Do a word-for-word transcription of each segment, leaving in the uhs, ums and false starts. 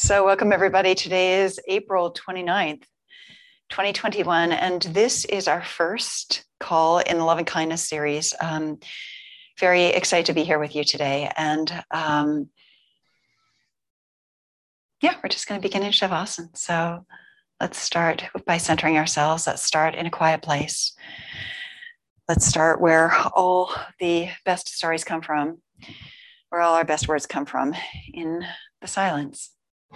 So welcome everybody. Today is April twenty-ninth, twenty twenty-one, and this is our first call in the Love and Kindness series. Um, very excited to be here with you today. And um, yeah, we're just going to begin in Shavasana. So let's start by centering ourselves. Let's start in a quiet place. Let's start where all the best stories come from, where all our best words come from, in the silence.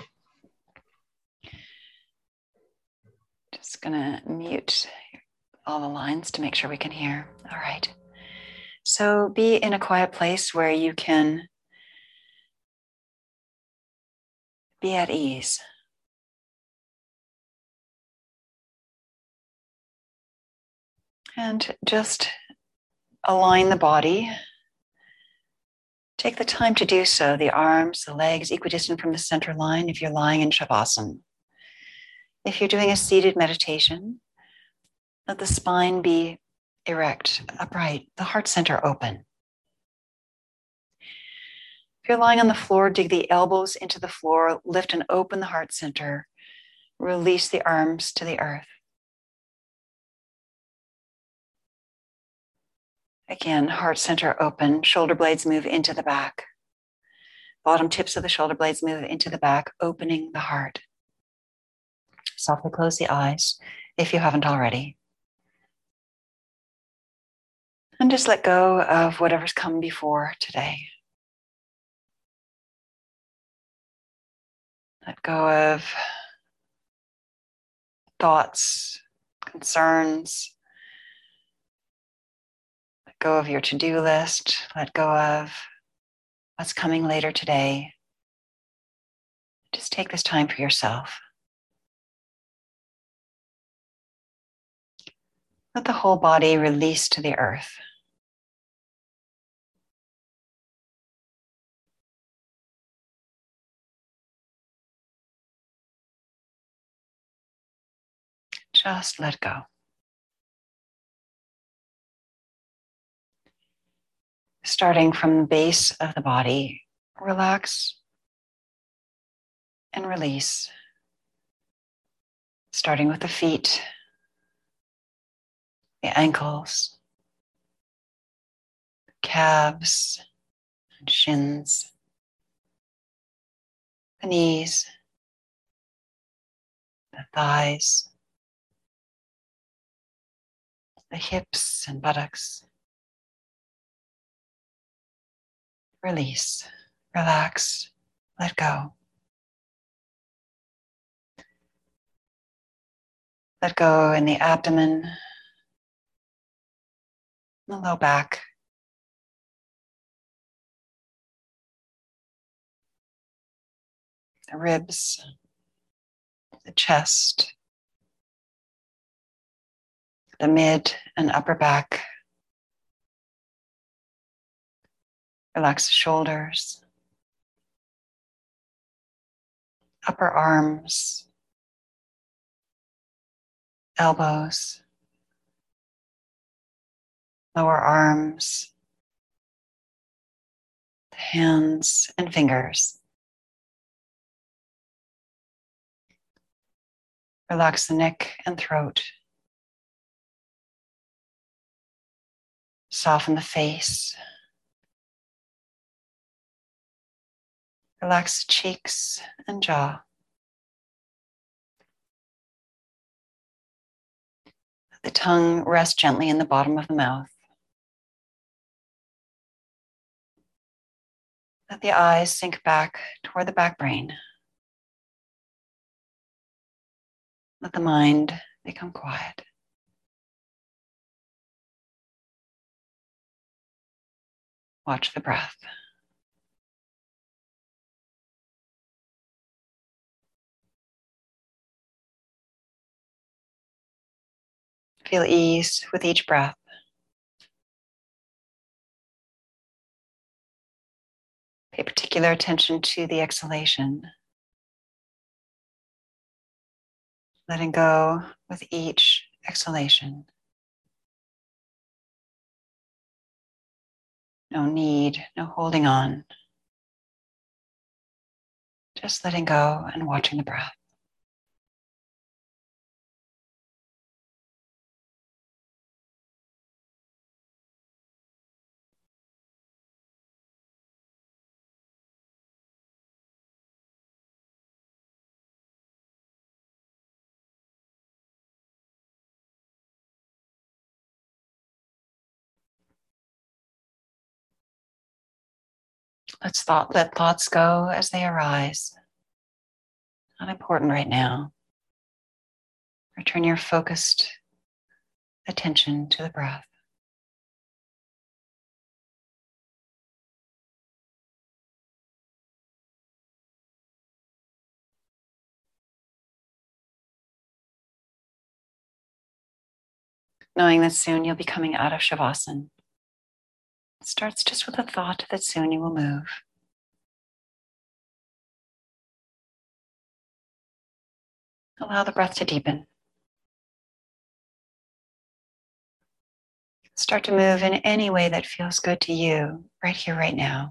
Just gonna mute all the lines to make sure we can hear. All right. So be in a quiet place where you can be at ease. And just align the body. Take the time to do so. The arms, the legs, equidistant from the center line if you're lying in Shavasana. If you're doing a seated meditation, let the spine be erect, upright, the heart center open. If you're lying on the floor, dig the elbows into the floor, lift and open the heart center, release the arms to the earth. Again, heart center open, shoulder blades move into the back. Bottom tips of the shoulder blades move into the back, opening the heart. Softly close the eyes if you haven't already. And just let go of whatever's come before today. Let go of thoughts, concerns. Let go of your to-do list. Let go of what's coming later today. Just take this time for yourself. Let the whole body release to the earth. Just let go. Starting from the base of the body, relax and release. Starting with the feet, the ankles, calves, and shins, the knees, the thighs, the hips and buttocks. Release, relax, let go. Let go in the abdomen, the low back, the ribs, the chest, the mid and upper back. Relax the shoulders, upper arms, elbows, lower arms, the hands and fingers. Relax the neck and throat. Soften the face. Relax the cheeks and jaw. Let the tongue rest gently in the bottom of the mouth. Let the eyes sink back toward the back brain. Let the mind become quiet. Watch the breath. Feel ease with each breath. Pay particular attention to the exhalation. Letting go with each exhalation. No need, no holding on. Just letting go and watching the breath. Let's thought, let thoughts go as they arise. Not important right now. Return your focused attention to the breath. Knowing that soon you'll be coming out of Shavasana. It starts just with a thought that soon you will move. Allow the breath to deepen. Start to move in any way that feels good to you, right here, right now.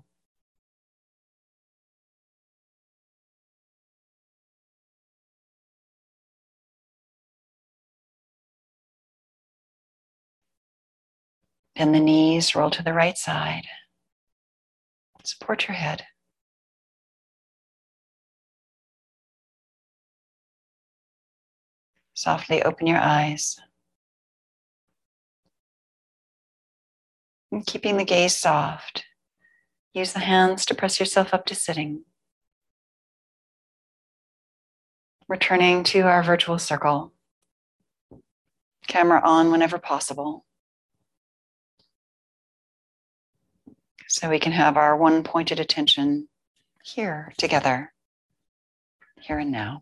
Bend the knees, roll to the right side. Support your head. Softly open your eyes. And keeping the gaze soft, use the hands to press yourself up to sitting. Returning to our virtual circle. Camera on whenever possible. So we can have our one-pointed attention here together, here and now.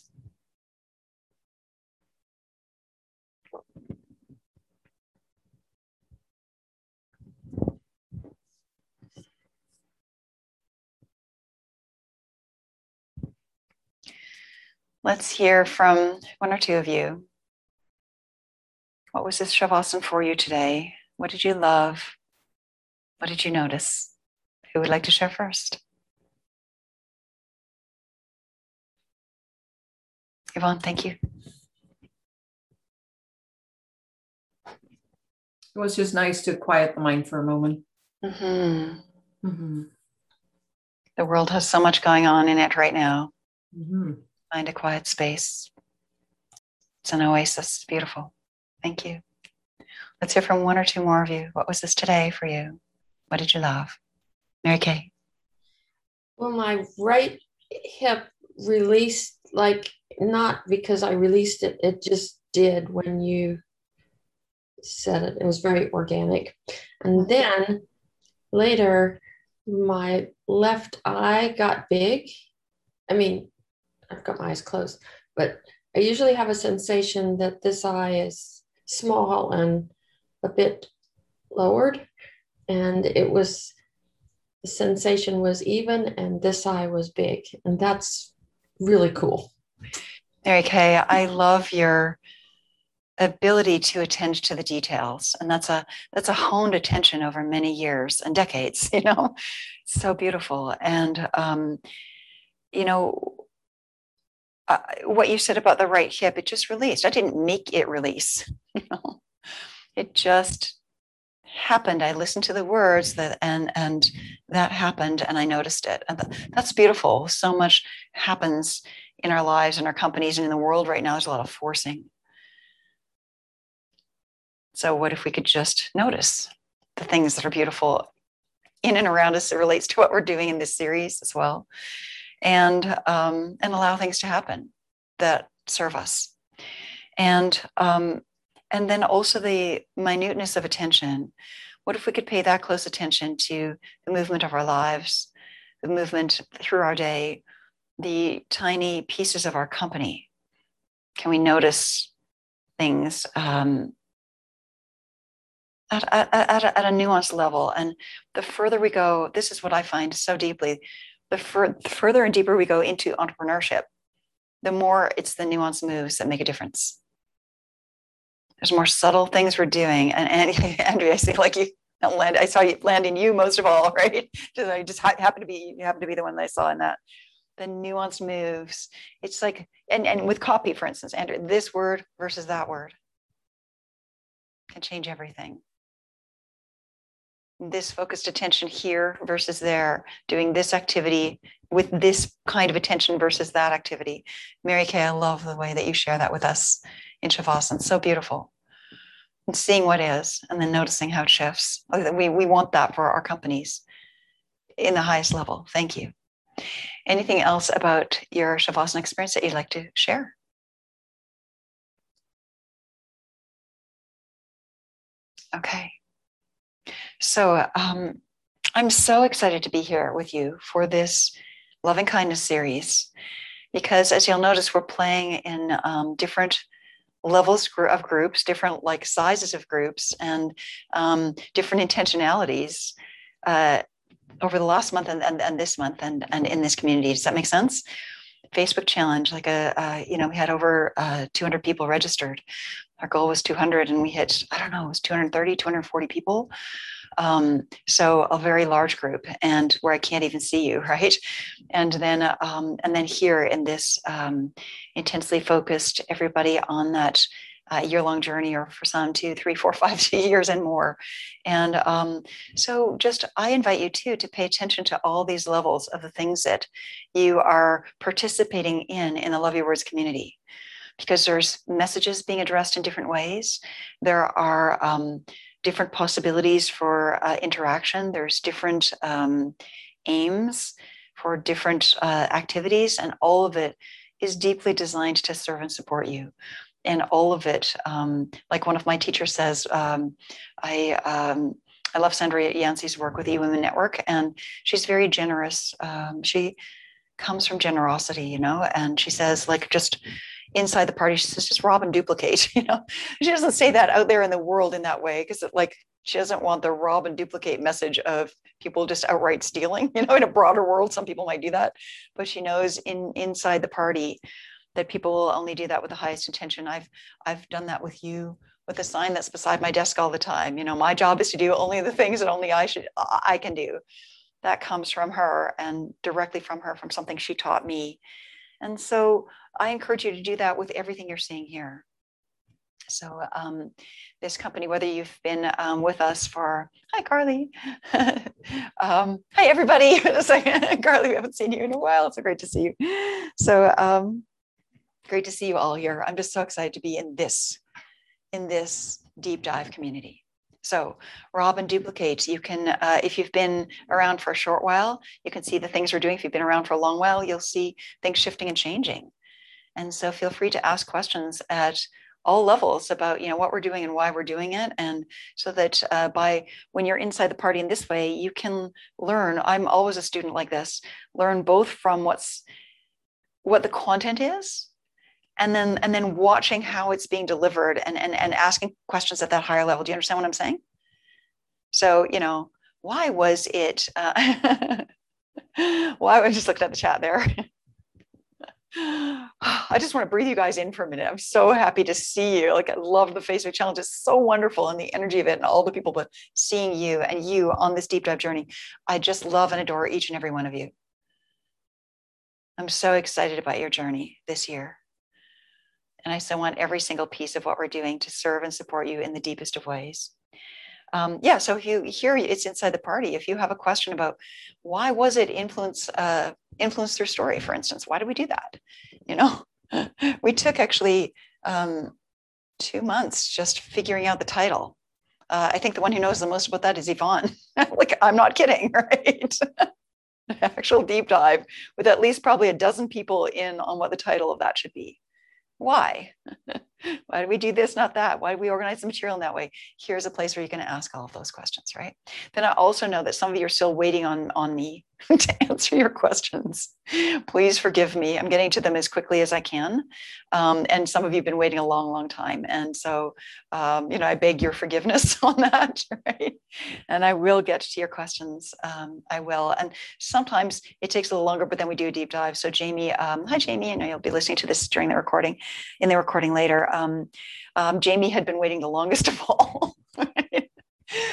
Let's hear from one or two of you. What was this Shavasana for you today? What did you love? What did you notice? Who would like to share first? Yvonne, thank you. It was just nice to quiet the mind for a moment. Mm-hmm. Mm-hmm. The world has so much going on in it right now. Mm-hmm. Find a quiet space. It's an oasis. It's beautiful. Thank you. Let's hear from one or two more of you. What was this today for you? What did you love? Mary Kay. Well, my right hip released, like, not because I released it, it just did when you said it. It was very organic. And then later, my left eye got big. I mean, I've got my eyes closed, but I usually have a sensation that this eye is small and a bit lowered. And it was, the sensation was even and this eye was big. And that's really cool. Mary Kay, I love your ability to attend to the details. And that's a that's a honed attention over many years and decades, you know, so beautiful. And, um, you know, uh, what you said about the right hip, it just released. I didn't make it release, you know, it just happened. I listened to the words that, and, and that happened and I noticed it. And th- that's beautiful. So much happens in our lives and our companies and in the world right now. There's a lot of forcing. So what if we could just notice the things that are beautiful in and around us? It relates to what we're doing in this series as well. And, um, and allow things to happen that serve us. And, um, and then also the minuteness of attention. What if we could pay that close attention to the movement of our lives, the movement through our day, the tiny pieces of our company? Can we notice things um, at, at, at, a, at a nuanced level? And the further we go, this is what I find so deeply, the, fur, the further and deeper we go into entrepreneurship, the more it's the nuanced moves that make a difference. There's more subtle things we're doing. And, and Andrea, I see like you, land, I saw you landing you most of all, right? Just, I just ha- happen to be, you happen to be the one that I saw in that. the nuanced moves. It's like, and, and with copy, for instance, Andrew, this word versus that word can change everything. This focused attention here versus there, doing this activity with this kind of attention versus that activity. Mary Kay, I love the way that you share that with us in Shavasana. So beautiful. And seeing what is, and then noticing how it shifts. We, we want that for our companies in the highest level. Thank you. Anything else about your Shavasana experience that you'd like to share? Okay. So um, I'm so excited to be here with you for this Loving Kindness series, because as you'll notice, we're playing in um, different levels of groups, different like sizes of groups, and um, different intentionalities uh, over the last month and, and, and this month and, and in this community. Does that make sense? Facebook challenge, like a, uh, you know, we had over uh, two hundred people registered. Our goal was two hundred and we hit, I don't know, it was two hundred thirty, two hundred forty people. Um, so a very large group, and where I can't even see you, right? And then, um, and then here in this um, intensely focused, everybody on that uh, year-long journey, or for some two, three, four, five years and more. And um, so, just I invite you too to pay attention to all these levels of the things that you are participating in in the Love Your Words community, because there's messages being addressed in different ways. There are um, different possibilities for uh, interaction. There's different um, aims for different uh, activities, and all of it is deeply designed to serve and support you. And all of it, um, like one of my teachers says, um, I um, I love Sandra Yancey's work with eWomen Network, and she's very generous. Um, she comes from generosity, you know, and she says, like, just inside the party, she says, just rob and duplicate, you know. She doesn't say that out there in the world in that way, because like she doesn't want the rob and duplicate message of people just outright stealing, you know. In a broader world, some people might do that, but she knows in inside the party that people will only do that with the highest intention. I've I've done that with you, with a sign that's beside my desk all the time. You know, my job is to do only the things that only I should I can do. That comes from her, and directly from her, from something she taught me. And so I encourage you to do that with everything you're seeing here. So um, this company, whether you've been um, with us for, hi, Carly. um, hi, everybody. Carly, we haven't seen you in a while. It's so great to see you. So um, great to see you all here. I'm just so excited to be in this, in this deep dive community. So rob and duplicate. You can, uh, if you've been around for a short while, you can see the things we're doing. If you've been around for a long while, you'll see things shifting and changing. And so feel free to ask questions at all levels about, you know, what we're doing and why we're doing it. And so that uh, by when you're inside the party in this way, you can learn. I'm always a student like this, learn both from what's, what the content is, and then and then watching how it's being delivered, and, and, and asking questions at that higher level. Do you understand what I'm saying? So, you know, why was it, uh, why, I just looked at the chat there. I just want to breathe you guys in for a minute. I'm so happy to see you. Like, I love the Facebook challenge. It's so wonderful, and the energy of it, and all the people, but seeing you and you on this deep dive journey. I just love and adore each and every one of you. I'm so excited about your journey this year. And I so want every single piece of what we're doing to serve and support you in the deepest of ways. Um, yeah, so if you hear it's inside the party, if you have a question about why was it influence, uh, influence their story, for instance, why did we do that? You know, we took actually um, two months just figuring out the title. Uh, I think the one who knows the most about that is Yvonne. Like, I'm not kidding, right? Actual deep dive with at least probably a dozen people in on what the title of that should be. Why? Why do we do this, not that? Why do we organize the material in that way? Here's a place where you can ask all of those questions, right? Then I also know that some of you are still waiting on, on me to answer your questions. Please forgive me. I'm getting to them as quickly as I can. Um, and some of you have been waiting a long, long time. And so, um, you know, I beg your forgiveness on that, right? And I will get to your questions. Um, I will. And sometimes it takes a little longer, but then we do a deep dive. So Jamie, um, hi, Jamie. I know you'll be listening to this during the recording, in the recording later. Um, um, Jamie had been waiting the longest of all. Right?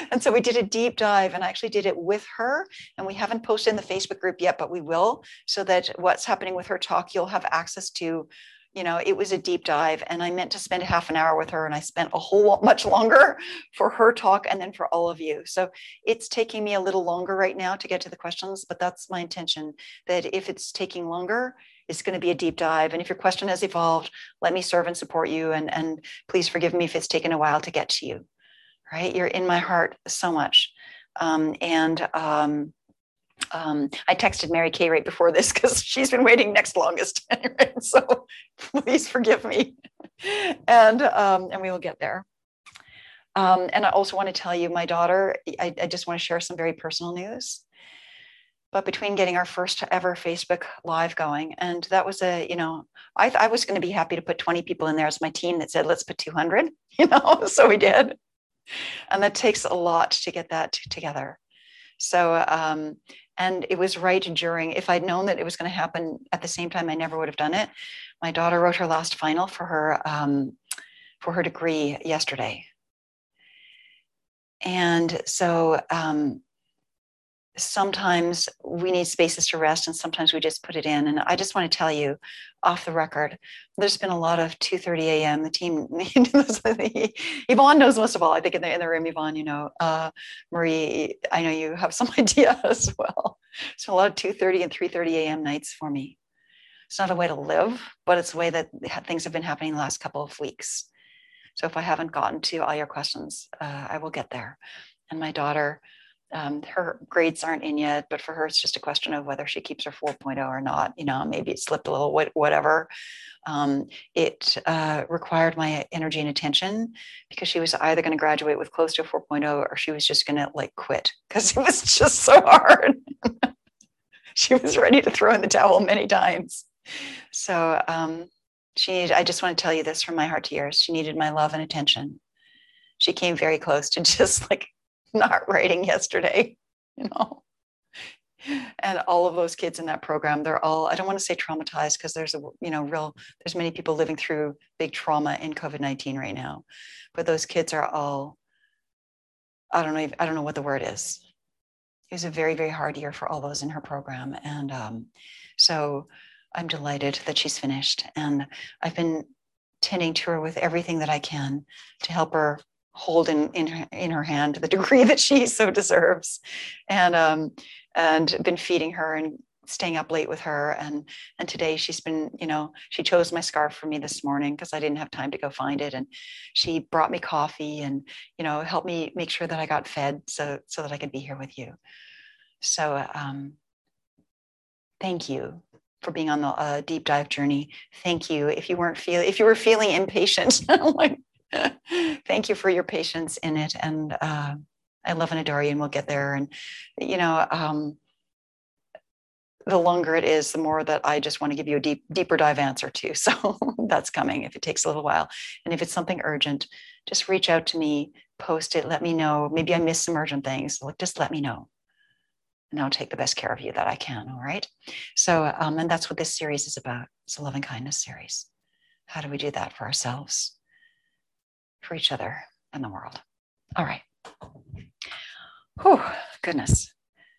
And so we did a deep dive, and I actually did it with her, and we haven't posted in the Facebook group yet, but we will, so that what's happening with her talk, you'll have access to. You know, it was a deep dive, and I meant to spend a half an hour with her, and I spent a whole lot much longer for her talk and then for all of you. So it's taking me a little longer right now to get to the questions, but that's my intention, that if it's taking longer, it's going to be a deep dive. And if your question has evolved, let me serve and support you. And, and please forgive me if it's taken a while to get to you, right? You're in my heart so much. Um, and um, Um, I texted Mary Kay right before this because she's been waiting next longest. Anyway, so please forgive me. And, um, and we will get there. Um, and I also want to tell you, my daughter, I, I just want to share some very personal news. But between getting our first ever Facebook Live going, and that was a, you know, I, I was going to be happy to put twenty people in there as my team that said, let's put two hundred, you know, so we did. And that takes a lot to get that together. So, um, and it was right during, if I'd known that it was going to happen at the same time, I never would have done it. My daughter wrote her last final for her, um, for her degree yesterday. And so um, sometimes we need spaces to rest, and sometimes we just put it in. And I just want to tell you off the record, there's been a lot of two thirty a.m. The team, Yvonne knows most of all, I think in the, in the room, Yvonne, you know, uh, Marie, I know you have some idea as well. So a lot of two thirty and three thirty a.m. nights for me. It's not a way to live, but it's a way that things have been happening the last couple of weeks. So if I haven't gotten to all your questions, uh, I will get there. And my daughter, um, her grades aren't in yet, but for her, it's just a question of whether she keeps her four point oh or not. You know, maybe it slipped a little, whatever. Um, it uh, required my energy and attention, because she was either going to graduate with close to a four point oh, or she was just going to like quit, because it was just so hard. She was ready to throw in the towel many times. So um, she needed, I just want to tell you this from my heart to yours. She needed my love and attention. She came very close to just like not writing yesterday, you know. And all of those kids in that program, they're all, I don't want to say traumatized, because there's a, you know, real, there's many people living through big trauma in COVID nineteen right now. But those kids are all, I don't know, I don't know what the word is. It was a very, very hard year for all those in her program. And um, so I'm delighted that she's finished. And I've been tending to her with everything that I can to help her hold in, in, her, in her hand the degree that she so deserves. And, um, and been feeding her and staying up late with her. And, and today she's been, you know, she chose my scarf for me this morning because I didn't have time to go find it. And she brought me coffee and, you know, helped me make sure that I got fed so, so that I could be here with you. So um, thank you for being on the uh, deep dive journey. Thank you. If you weren't feeling, if you were feeling impatient, like, thank you for your patience in it. And uh, I love and adore you, and we'll get there. And, you know, um, the longer it is, the more that I just want to give you a deep, deeper dive answer to. So that's coming if it takes a little while. And if it's something urgent, just reach out to me, post it, let me know. Maybe I missed some urgent things. Like, just let me know. And I'll take the best care of you that I can. All right. So, um, and that's what this series is about. It's a loving kindness series. How do we do that for ourselves, for each other, and the world? All right. Oh, goodness.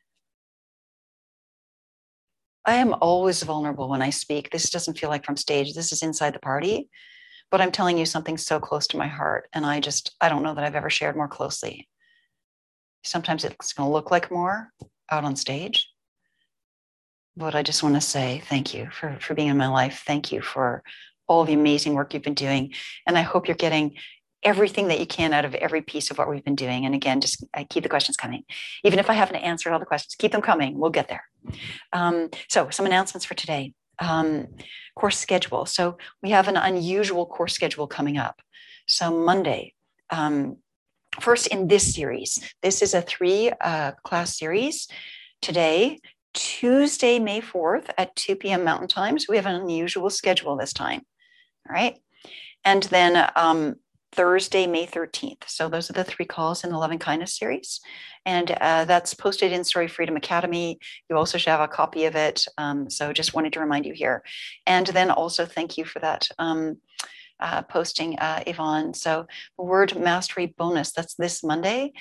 I am always vulnerable when I speak. This doesn't feel like from stage. This is inside the party, but I'm telling you something so close to my heart. And I just, I don't know that I've ever shared more closely. Sometimes it's going to look like more out on stage, but I just want to say thank you for, for being in my life. Thank you for all the amazing work you've been doing. And I hope you're getting everything that you can out of every piece of what we've been doing. And again, just I keep the questions coming. Even if I haven't answered all the questions, keep them coming. We'll get there. Um, so some announcements for today. Um, course schedule. So we have an unusual course schedule coming up. So Monday, um, first in this series, this is a three uh, class series. Today, Tuesday, May fourth at two p.m. Mountain Time. So we have an unusual schedule this time. All right. And then um, Thursday, May thirteenth. So those are the three calls in the Loving Kindness series. And uh, that's posted in Story Freedom Academy. You also should have a copy of it. Um, so just wanted to remind you here. And then also thank you for that um, uh, posting, uh, Yvonne. So word mastery bonus, that's this Monday.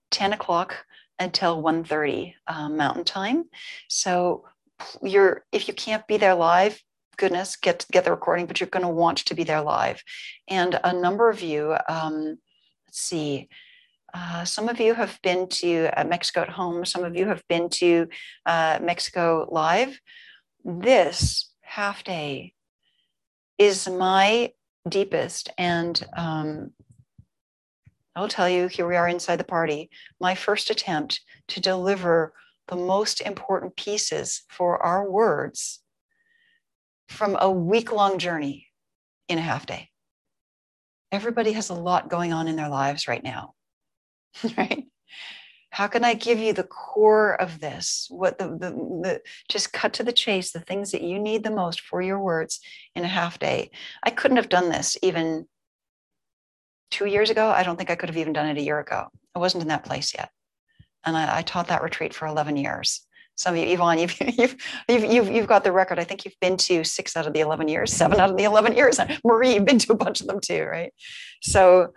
ten o'clock until one thirty um, Mountain Time. So you're, if you can't be there live, goodness, get get the recording, but you're going to want to be there live. And a number of you, um, let's see, uh, some of you have been to uh, Mexico at Home. Some of you have been to uh, Mexico Live. This half day is my deepest, and um, I'll tell you, here we are inside the party, my first attempt to deliver the most important pieces for our words from a week-long journey in a half day. Everybody has a lot going on in their lives right now, right? How can I give you the core of this? What the, the, the, just cut to the chase, the things that you need the most for your words in a half day. I couldn't have done this even two years ago. I don't think I could have even done it a year ago. I wasn't in that place yet. And I, I taught that retreat for eleven years. Some of you, Yvonne, you've, you've, you've, you've, you've got the record. I think you've been to six out of the eleven years, seven out of the eleven years. Marie, you've been to a bunch of them too, right? So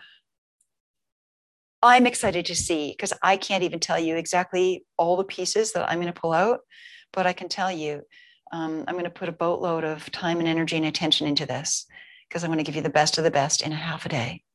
I'm excited to see, because I can't even tell you exactly all the pieces that I'm going to pull out, but I can tell you, um, I'm going to put a boatload of time and energy and attention into this, because I'm going to give you the best of the best in a half a day.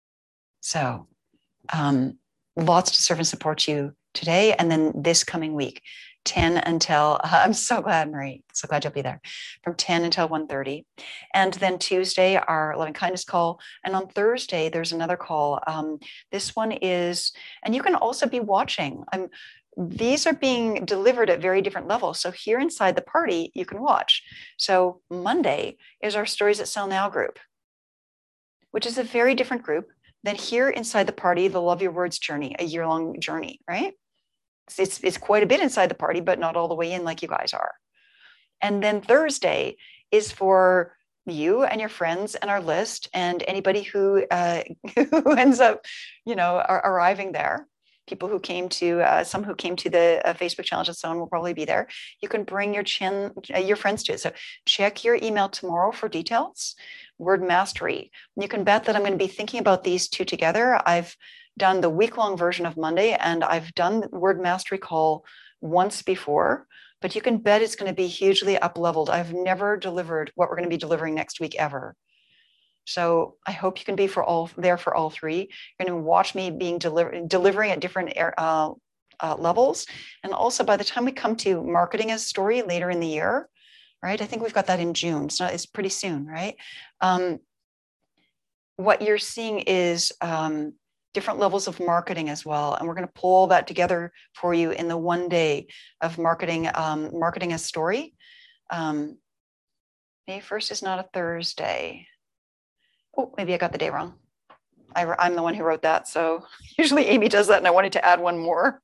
So um, lots to serve and support you today, and then this coming week, ten until, uh, I'm so glad, Marie, so glad you'll be there, from ten until one thirty. And then Tuesday, our loving kindness call. And on Thursday, there's another call. Um, this one is, and you can also be watching. I'm, these are being delivered at very different levels. So here inside the party, you can watch. So Monday is our Stories That Sell Now group, which is a very different group than here inside the party, the Love Your Words journey, a year-long journey, right? It's, it's quite a bit inside the party, but not all the way in like you guys are. And then Thursday is for you and your friends and our list and anybody who, uh, who ends up, you know, are arriving there. People who came to, uh, some who came to the uh, Facebook challenge and so on will probably be there. You can bring your chin, uh, your friends to it. So check your email tomorrow for details. Word mastery. You can bet that I'm going to be thinking about these two together. I've done the week-long version of Monday, and I've done the word mastery call once before, but you can bet it's going to be hugely up-leveled. I've never delivered what we're going to be delivering next week ever. So I hope you can be for all there for all three. You're going to watch me being deliver, delivering at different uh, uh, levels. And also by the time we come to marketing as story later in the year, right? I think we've got that in June. So it's pretty soon, right? Um, what you're seeing is um, different levels of marketing as well. And we're going to pull all that together for you in the one day of marketing, um, marketing as story. Um, May first is not a Thursday. Oh, maybe I got the day wrong. I, I'm the one who wrote that. So usually Amy does that, and I wanted to add one more.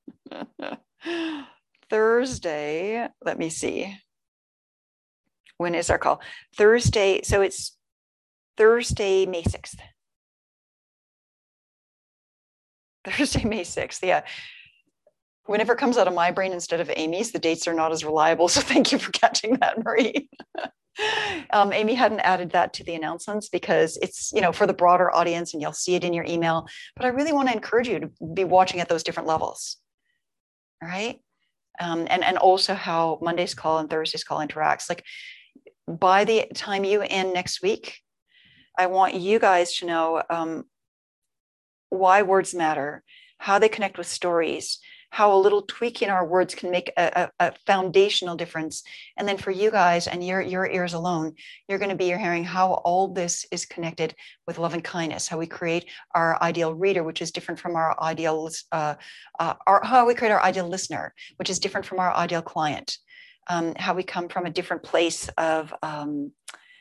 Thursday, let me see. When is our call? Thursday, so it's Thursday, May sixth. Thursday, May sixth, yeah. Whenever it comes out of my brain instead of Amy's, the dates are not as reliable. So thank you for catching that, Marie. um, Amy hadn't added that to the announcements because it's, you know, for the broader audience, and you'll see it in your email. But I really want to encourage you to be watching at those different levels. All right. Um, and, and also how Monday's call and Thursday's call interacts. Like by the time you end next week, I want you guys to know um, why words matter, how they connect with stories, how a little tweak in our words can make a, a, a foundational difference. And then for you guys and your, your ears alone, you're going to be hearing how all this is connected with love and kindness, how we create our ideal reader, which is different from our ideal, uh, uh, our, how we create our ideal listener, which is different from our ideal client, um, how we come from a different place of um,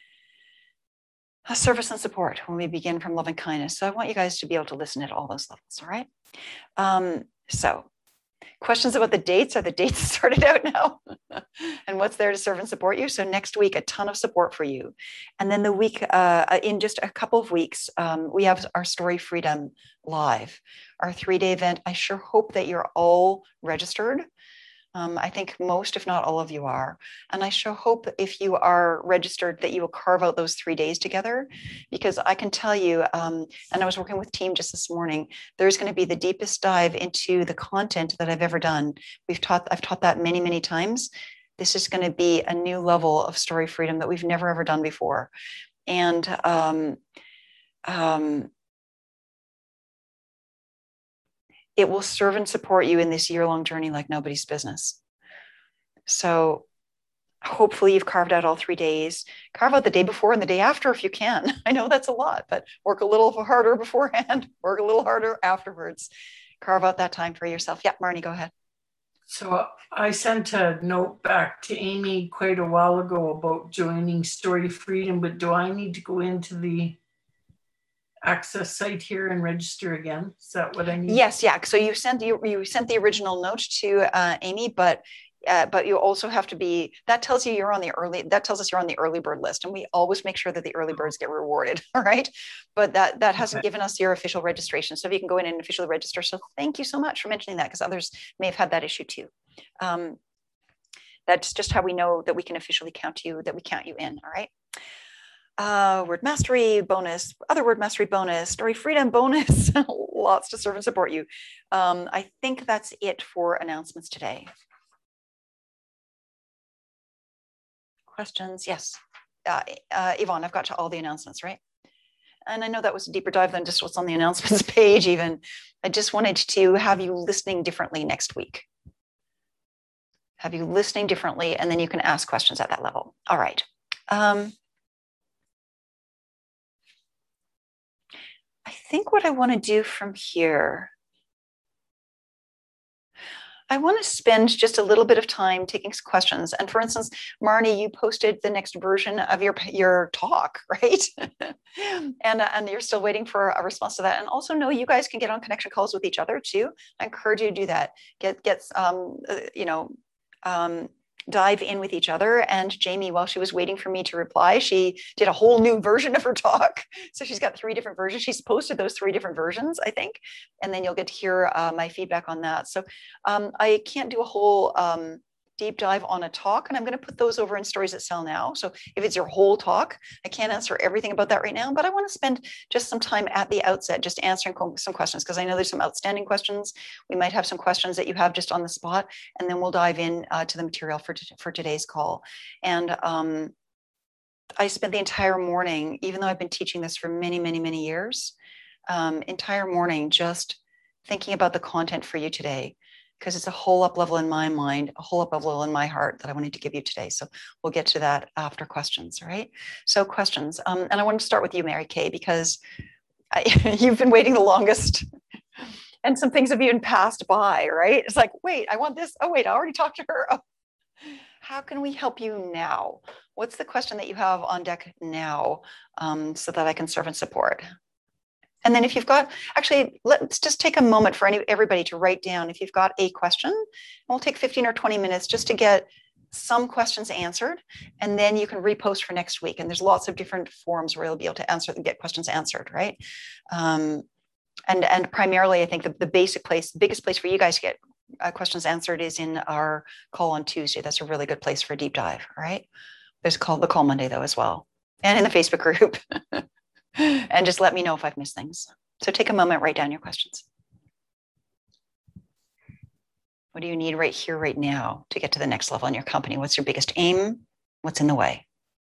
service and support when we begin from love and kindness. So I want you guys to be able to listen at all those levels, all right? Um, so questions about the dates? Are the dates sorted out now? And what's there to serve and support you? So next week, a ton of support for you. And then the week, uh, in just a couple of weeks, um, we have our Story Freedom Live, our three-day event. I sure hope that you're all registered. Um, I think most, if not all of you are. And I sure hope if you are registered that you will carve out those three days together, because I can tell you, um, and I was working with team just this morning, there's going to be the deepest dive into the content that I've ever done. We've taught, I've taught that many, many times. This is going to be a new level of story freedom that we've never, ever done before. And um, um, it will serve and support you in this year-long journey like nobody's business. So hopefully you've carved out all three days. Carve out the day before and the day after if you can. I know that's a lot, but work a little harder beforehand, work a little harder afterwards. Carve out that time for yourself. Yeah, Marnie, go ahead. So I sent a note back to Amy quite a while ago about joining Story Freedom, but do I need to go into the access site here and register again? Is that what I need? Yes, yeah. So you sent you, you sent the original note to uh, Amy, but uh, but you also have to be, that tells you you're on the early, that tells us you're on the early bird list, and we always make sure that the early birds get rewarded. All right. But that that hasn't okay. given us your official registration. So if you can go in and officially register. So thank you so much for mentioning that, because others may have had that issue too. Um, that's just how we know that we can officially count you, that we count you in. All right. Uh, word mastery bonus, other word mastery bonus, story freedom bonus, lots to serve and support you. Um, I think that's it for announcements today. Questions? Yes. Uh, uh, Yvonne, I've got to all the announcements, right? And I know that was a deeper dive than just what's on the announcements page even. I just wanted to have you listening differently next week. Have you listening differently, and then you can ask questions at that level. All right. Um, I think what I want to do from here, I want to spend just a little bit of time taking some questions. And for instance, Marnie, you posted the next version of your, your talk, right? and, and you're still waiting for a response to that. And also know you guys can get on connection calls with each other too. I encourage you to do that. Get, get um, uh, you know, um, dive in with each other. And Jamie, while she was waiting for me to reply, she did a whole new version of her talk. So she's got three different versions. She's posted those three different versions, I think, and then you'll get to hear uh, my feedback on that. So um, I can't do a whole um, deep dive on a talk, and I'm going to put those over in Stories That Sell now. So if it's your whole talk, I can't answer everything about that right now, but I want to spend just some time at the outset just answering some questions, because I know there's some outstanding questions. We might have some questions that you have just on the spot, and then we'll dive in uh, to the material for, for today's call. And um, I spent the entire morning, even though I've been teaching this for many, many, many years, um, entire morning just thinking about the content for you today, because it's a whole up level in my mind, a whole up level in my heart that I wanted to give you today. So we'll get to that after questions, right? So questions, um, and I want to start with you, Mary Kay, because I, you've been waiting the longest and some things have even passed by, right? It's like, wait, I want this. Oh, wait, I already talked to her. Oh. How can we help you now? What's the question that you have on deck now um, so that I can serve and support? And then if you've got, actually, let's just take a moment for any, everybody to write down if you've got a question. We'll take fifteen or twenty minutes just to get some questions answered, and then you can repost for next week. And there's lots of different forums where you'll be able to answer and get questions answered, right? Um, and, and primarily, I think the, the basic place, the biggest place for you guys to get uh, questions answered is in our call on Tuesday. That's a really good place for a deep dive, all right? There's call, the call Monday though as well, and in the Facebook group. And just let me know if I've missed things. So take a moment, write down your questions. What do you need right here, right now to get to the next level in your company? What's your biggest aim? What's in the way?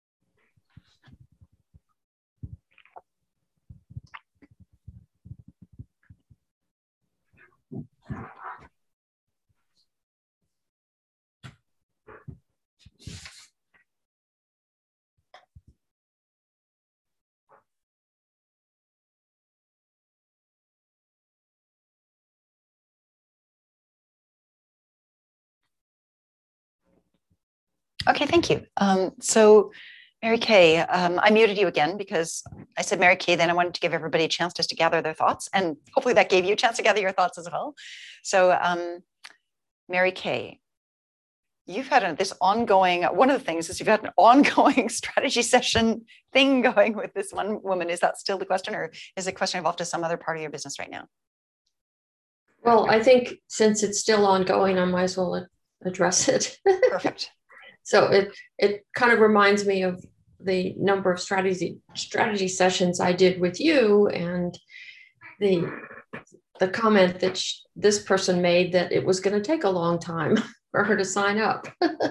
Okay, thank you. Um, so Mary Kay, um, I muted you again because I said Mary Kay, then I wanted to give everybody a chance just to gather their thoughts, and hopefully that gave you a chance to gather your thoughts as well. So um, Mary Kay, you've had a, this ongoing, one of the things is you've had an ongoing strategy session thing going with this one woman. Is that still the question, or is the question evolved to some other part of your business right now? Well, I think since it's still ongoing, I might as well address it. Perfect. So it it kind of reminds me of the number of strategy strategy sessions I did with you, and the the comment that sh- this person made that it was going to take a long time for her to sign up.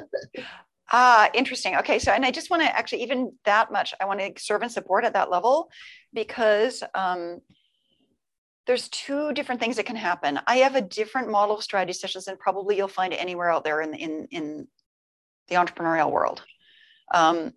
Ah, interesting. Okay, so and I just want to actually even that much. I want to serve and support at that level because um, there's two different things that can happen. I have a different model of strategy sessions than probably you'll find anywhere out there in in in the entrepreneurial world. Um,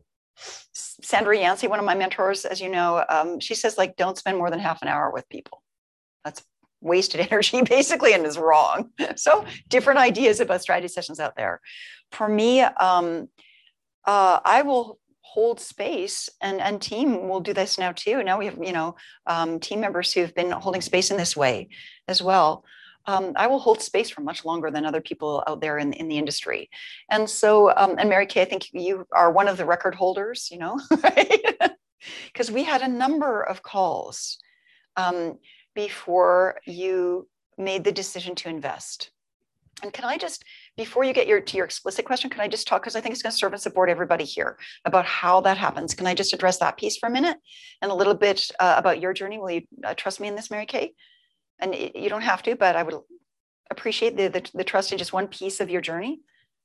Sandra Yancey, one of my mentors, as you know, um, she says like don't spend more than half an hour with people. That's wasted energy basically and is wrong. So different ideas about strategy sessions out there. For me, um, uh, I will hold space and, and team will do this now too. Now we have, you know, um, team members who've been holding space in this way as well. Um, I will hold space for much longer than other people out there in, in the industry. And so, um, and Mary Kay, I think you are one of the record holders, you know, right? Because we had a number of calls um, before you made the decision to invest. And can I just, before you get your to your explicit question, can I just talk, because I think it's going to serve and support everybody here about how that happens. Can I just address that piece for a minute and a little bit uh, about your journey? Will you uh, trust me in this, Mary Kay? And it, you don't have to, but I would appreciate the, the, the trust in just one piece of your journey.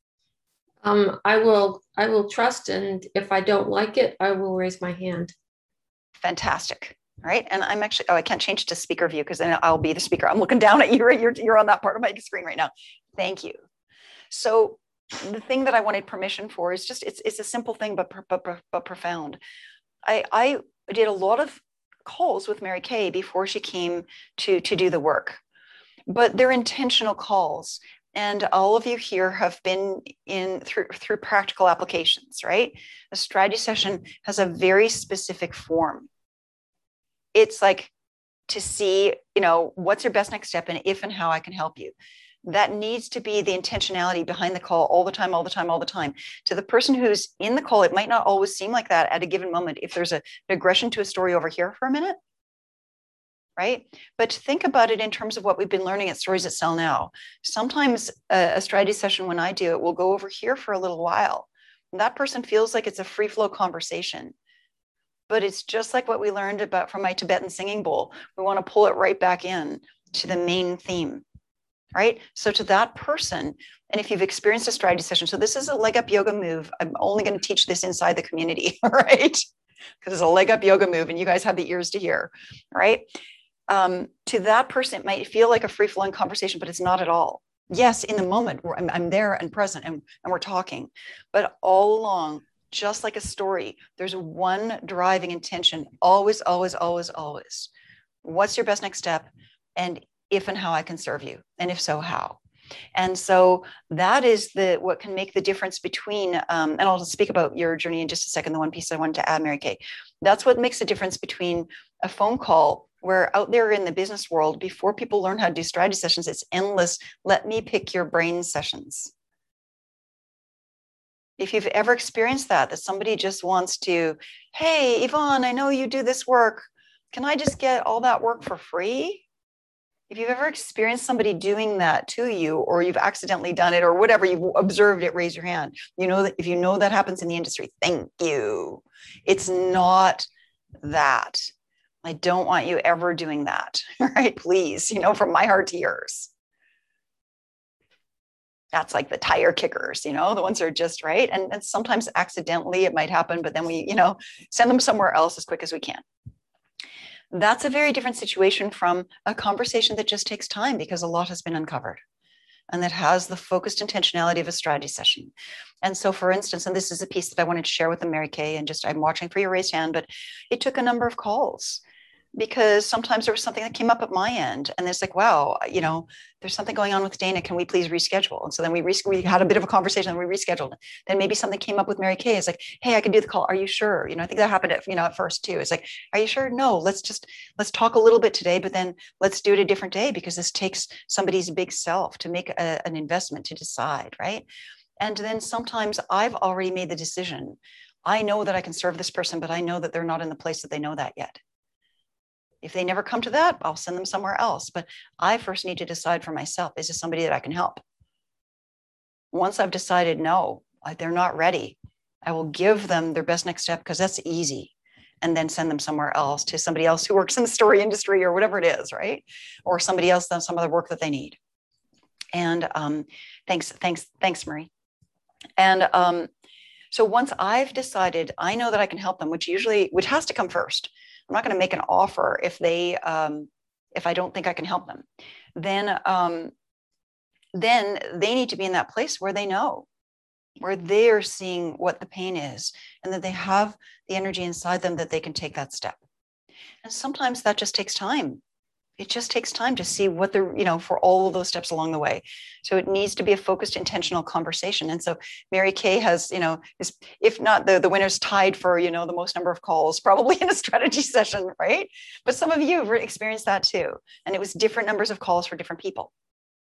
Um, I will I will trust, and if I don't like it, I will raise my hand. Fantastic. All right. And I'm actually, oh, I can't change to speaker view because then I'll be the speaker. I'm looking down at you, right? You're, you're on that part of my screen right now. Thank you. So the thing that I wanted permission for is just, it's, it's a simple thing, but, but, but profound. I, I did a lot of calls with Mary Kay before she came to, to do the work, but they're intentional calls. And all of you here have been in through, through practical applications, right? A strategy session has a very specific form. It's like to see, you know, what's your best next step and if and how I can help you. That needs to be the intentionality behind the call all the time, all the time, all the time. To the person who's in the call, it might not always seem like that at a given moment. If there's a, an aggression to a story over here for a minute, right? But think about it in terms of what we've been learning at Stories That Sell Now. Sometimes a, a strategy session, when I do it, will go over here for a little while. And that person feels like it's a free flow conversation. But it's just like what we learned about from my Tibetan singing bowl. We want to pull it right back in to the main theme, right? So to that person, and if you've experienced a strategy session, so this is a leg up yoga move. I'm only going to teach this inside the community, right? Because it's a leg up yoga move and you guys have the ears to hear, right? Um, to that person, it might feel like a free flowing conversation, but it's not at all. Yes, in the moment, I'm, I'm there and present and, and we're talking, but all along, just like a story, there's one driving intention, always, always, always, always. What's your best next step? And if and how I can serve you. And if so, how? And so that is the what can make the difference between, um, and I'll speak about your journey in just a second, the one piece I wanted to add, Mary Kay. That's what makes the difference between a phone call where out there in the business world, before people learn how to do strategy sessions, it's endless, let me pick your brain sessions. If you've ever experienced that, that somebody just wants to, hey, Yvonne, I know you do this work. Can I just get all that work for free? If you've ever experienced somebody doing that to you, or you've accidentally done it, or whatever, you've observed it, raise your hand. You know that if you know that happens in the industry, thank you. It's not that. I don't want you ever doing that, right? Please, you know, from my heart to yours. That's like the tire kickers, you know, the ones that are just right. And, and sometimes accidentally it might happen, but then we, you know, send them somewhere else as quick as we can. That's a very different situation from a conversation that just takes time because a lot has been uncovered and that has the focused intentionality of a strategy session. And so, for instance, and this is a piece that I wanted to share with Mary Kay, and just I'm watching for your raised hand, but it took a number of calls because sometimes there was something that came up at my end and it's like, wow, you know, there's something going on with Dana. Can we please reschedule? And so then we, re- we had a bit of a conversation and we rescheduled. Then maybe something came up with Mary Kay. It's like, hey, I can do the call. Are you sure? You know, I think that happened at, you know, at first too. It's like, are you sure? No, let's just, let's talk a little bit today, but then let's do it a different day because this takes somebody's big self to make a, an investment to decide, right? And then sometimes I've already made the decision. I know that I can serve this person, but I know that they're not in the place that they know that yet. If they never come to that, I'll send them somewhere else. But I first need to decide for myself, is this somebody that I can help? Once I've decided, no, like they're not ready, I will give them their best next step because that's easy. And then send them somewhere else to somebody else who works in the story industry or whatever it is, right? Or somebody else does some other work that they need. And um, thanks, thanks, thanks, Marie. And um, so once I've decided, I know that I can help them, which usually, which has to come first. I'm not going to make an offer if they, um, if I don't think I can help them. Then, um, then they need to be in that place where they know, where they're seeing what the pain is, and that they have the energy inside them that they can take that step. And sometimes that just takes time. It just takes time to see what the, you know, for all of those steps along the way. So it needs to be a focused, intentional conversation. And so Mary Kay has, you know, is, if not the, the winner's tied for, you know, the most number of calls, probably in a strategy session, right? But some of you have experienced that too. And it was different numbers of calls for different people.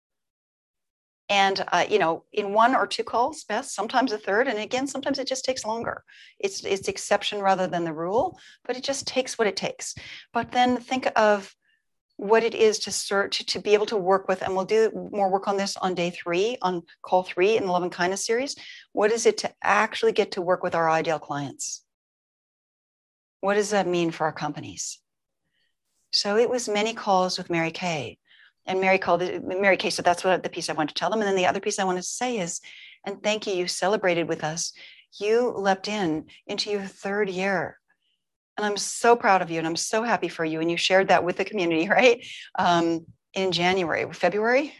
And, uh, you know, in one or two calls, best, sometimes a third. And again, sometimes it just takes longer. It's, it's exception rather than the rule, but it just takes what it takes. But then think of what it is to search, to be able to work with, and we'll do more work on this on day three, on call three in the Love and Kindness series. What is it to actually get to work with our ideal clients? What does that mean for our companies? So it was many calls with Mary Kay. And Mary called it, Mary Kay said, that's what the piece I want to tell them. And then the other piece I want to say is, and thank you, you celebrated with us. You leapt in into your third year. And I'm so proud of you and I'm so happy for you. And you shared that with the community, right? Um, in January, February.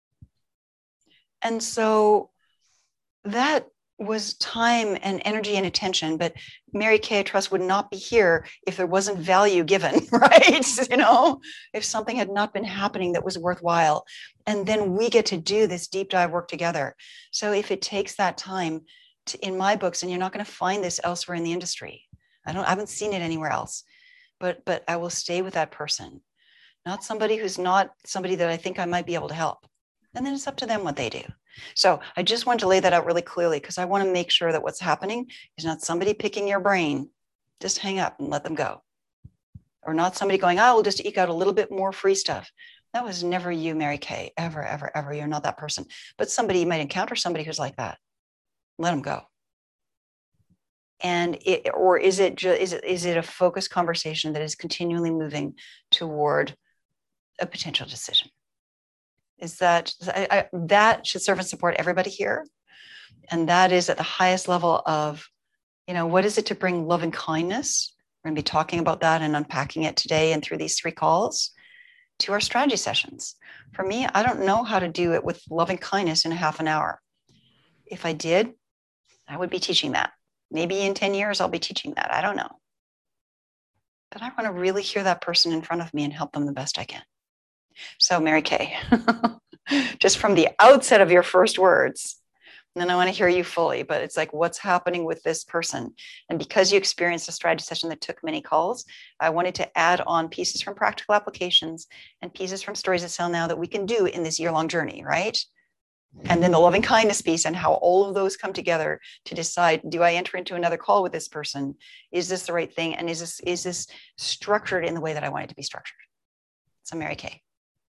And so that was time and energy and attention. But Mary Kay, I trust, would not be here if there wasn't value given, right? You know, if something had not been happening that was worthwhile. And then we get to do this deep dive work together. So if it takes that time to, in my books, and you're not going to find this elsewhere in the industry. I don't, I haven't seen it anywhere else, but, but I will stay with that person, not somebody who's not somebody that I think I might be able to help. And then it's up to them what they do. So I just wanted to lay that out really clearly because I want to make sure that what's happening is not somebody picking your brain. Just hang up and let them go. Or not somebody going, I will just eke out a little bit more free stuff. That was never you, Mary Kay, ever, ever, ever. You're not that person. But somebody, you might encounter somebody who's like that. Let them go. And it, or is it just, is it, is it a focused conversation that is continually moving toward a potential decision? Is that, I, I, that should serve and support everybody here. And that is at the highest level of, you know, what is it to bring love and kindness? We're going to be talking about that and unpacking it today and through these three calls to our strategy sessions. For me, I don't know how to do it with love and kindness in a half an hour. If I did, I would be teaching that. Maybe in ten years, I'll be teaching that. I don't know. But I want to really hear that person in front of me and help them the best I can. So Mary Kay, just from the outset of your first words, and then I want to hear you fully, but it's like, what's happening with this person? And because you experienced a strategy session that took many calls, I wanted to add on pieces from practical applications and pieces from Stories That Sell Now that we can do in this year-long journey, right? And then the loving kindness piece and how all of those come together to decide, do I enter into another call with this person? Is this the right thing? And is this, is this structured in the way that I want it to be structured? So Mary Kay.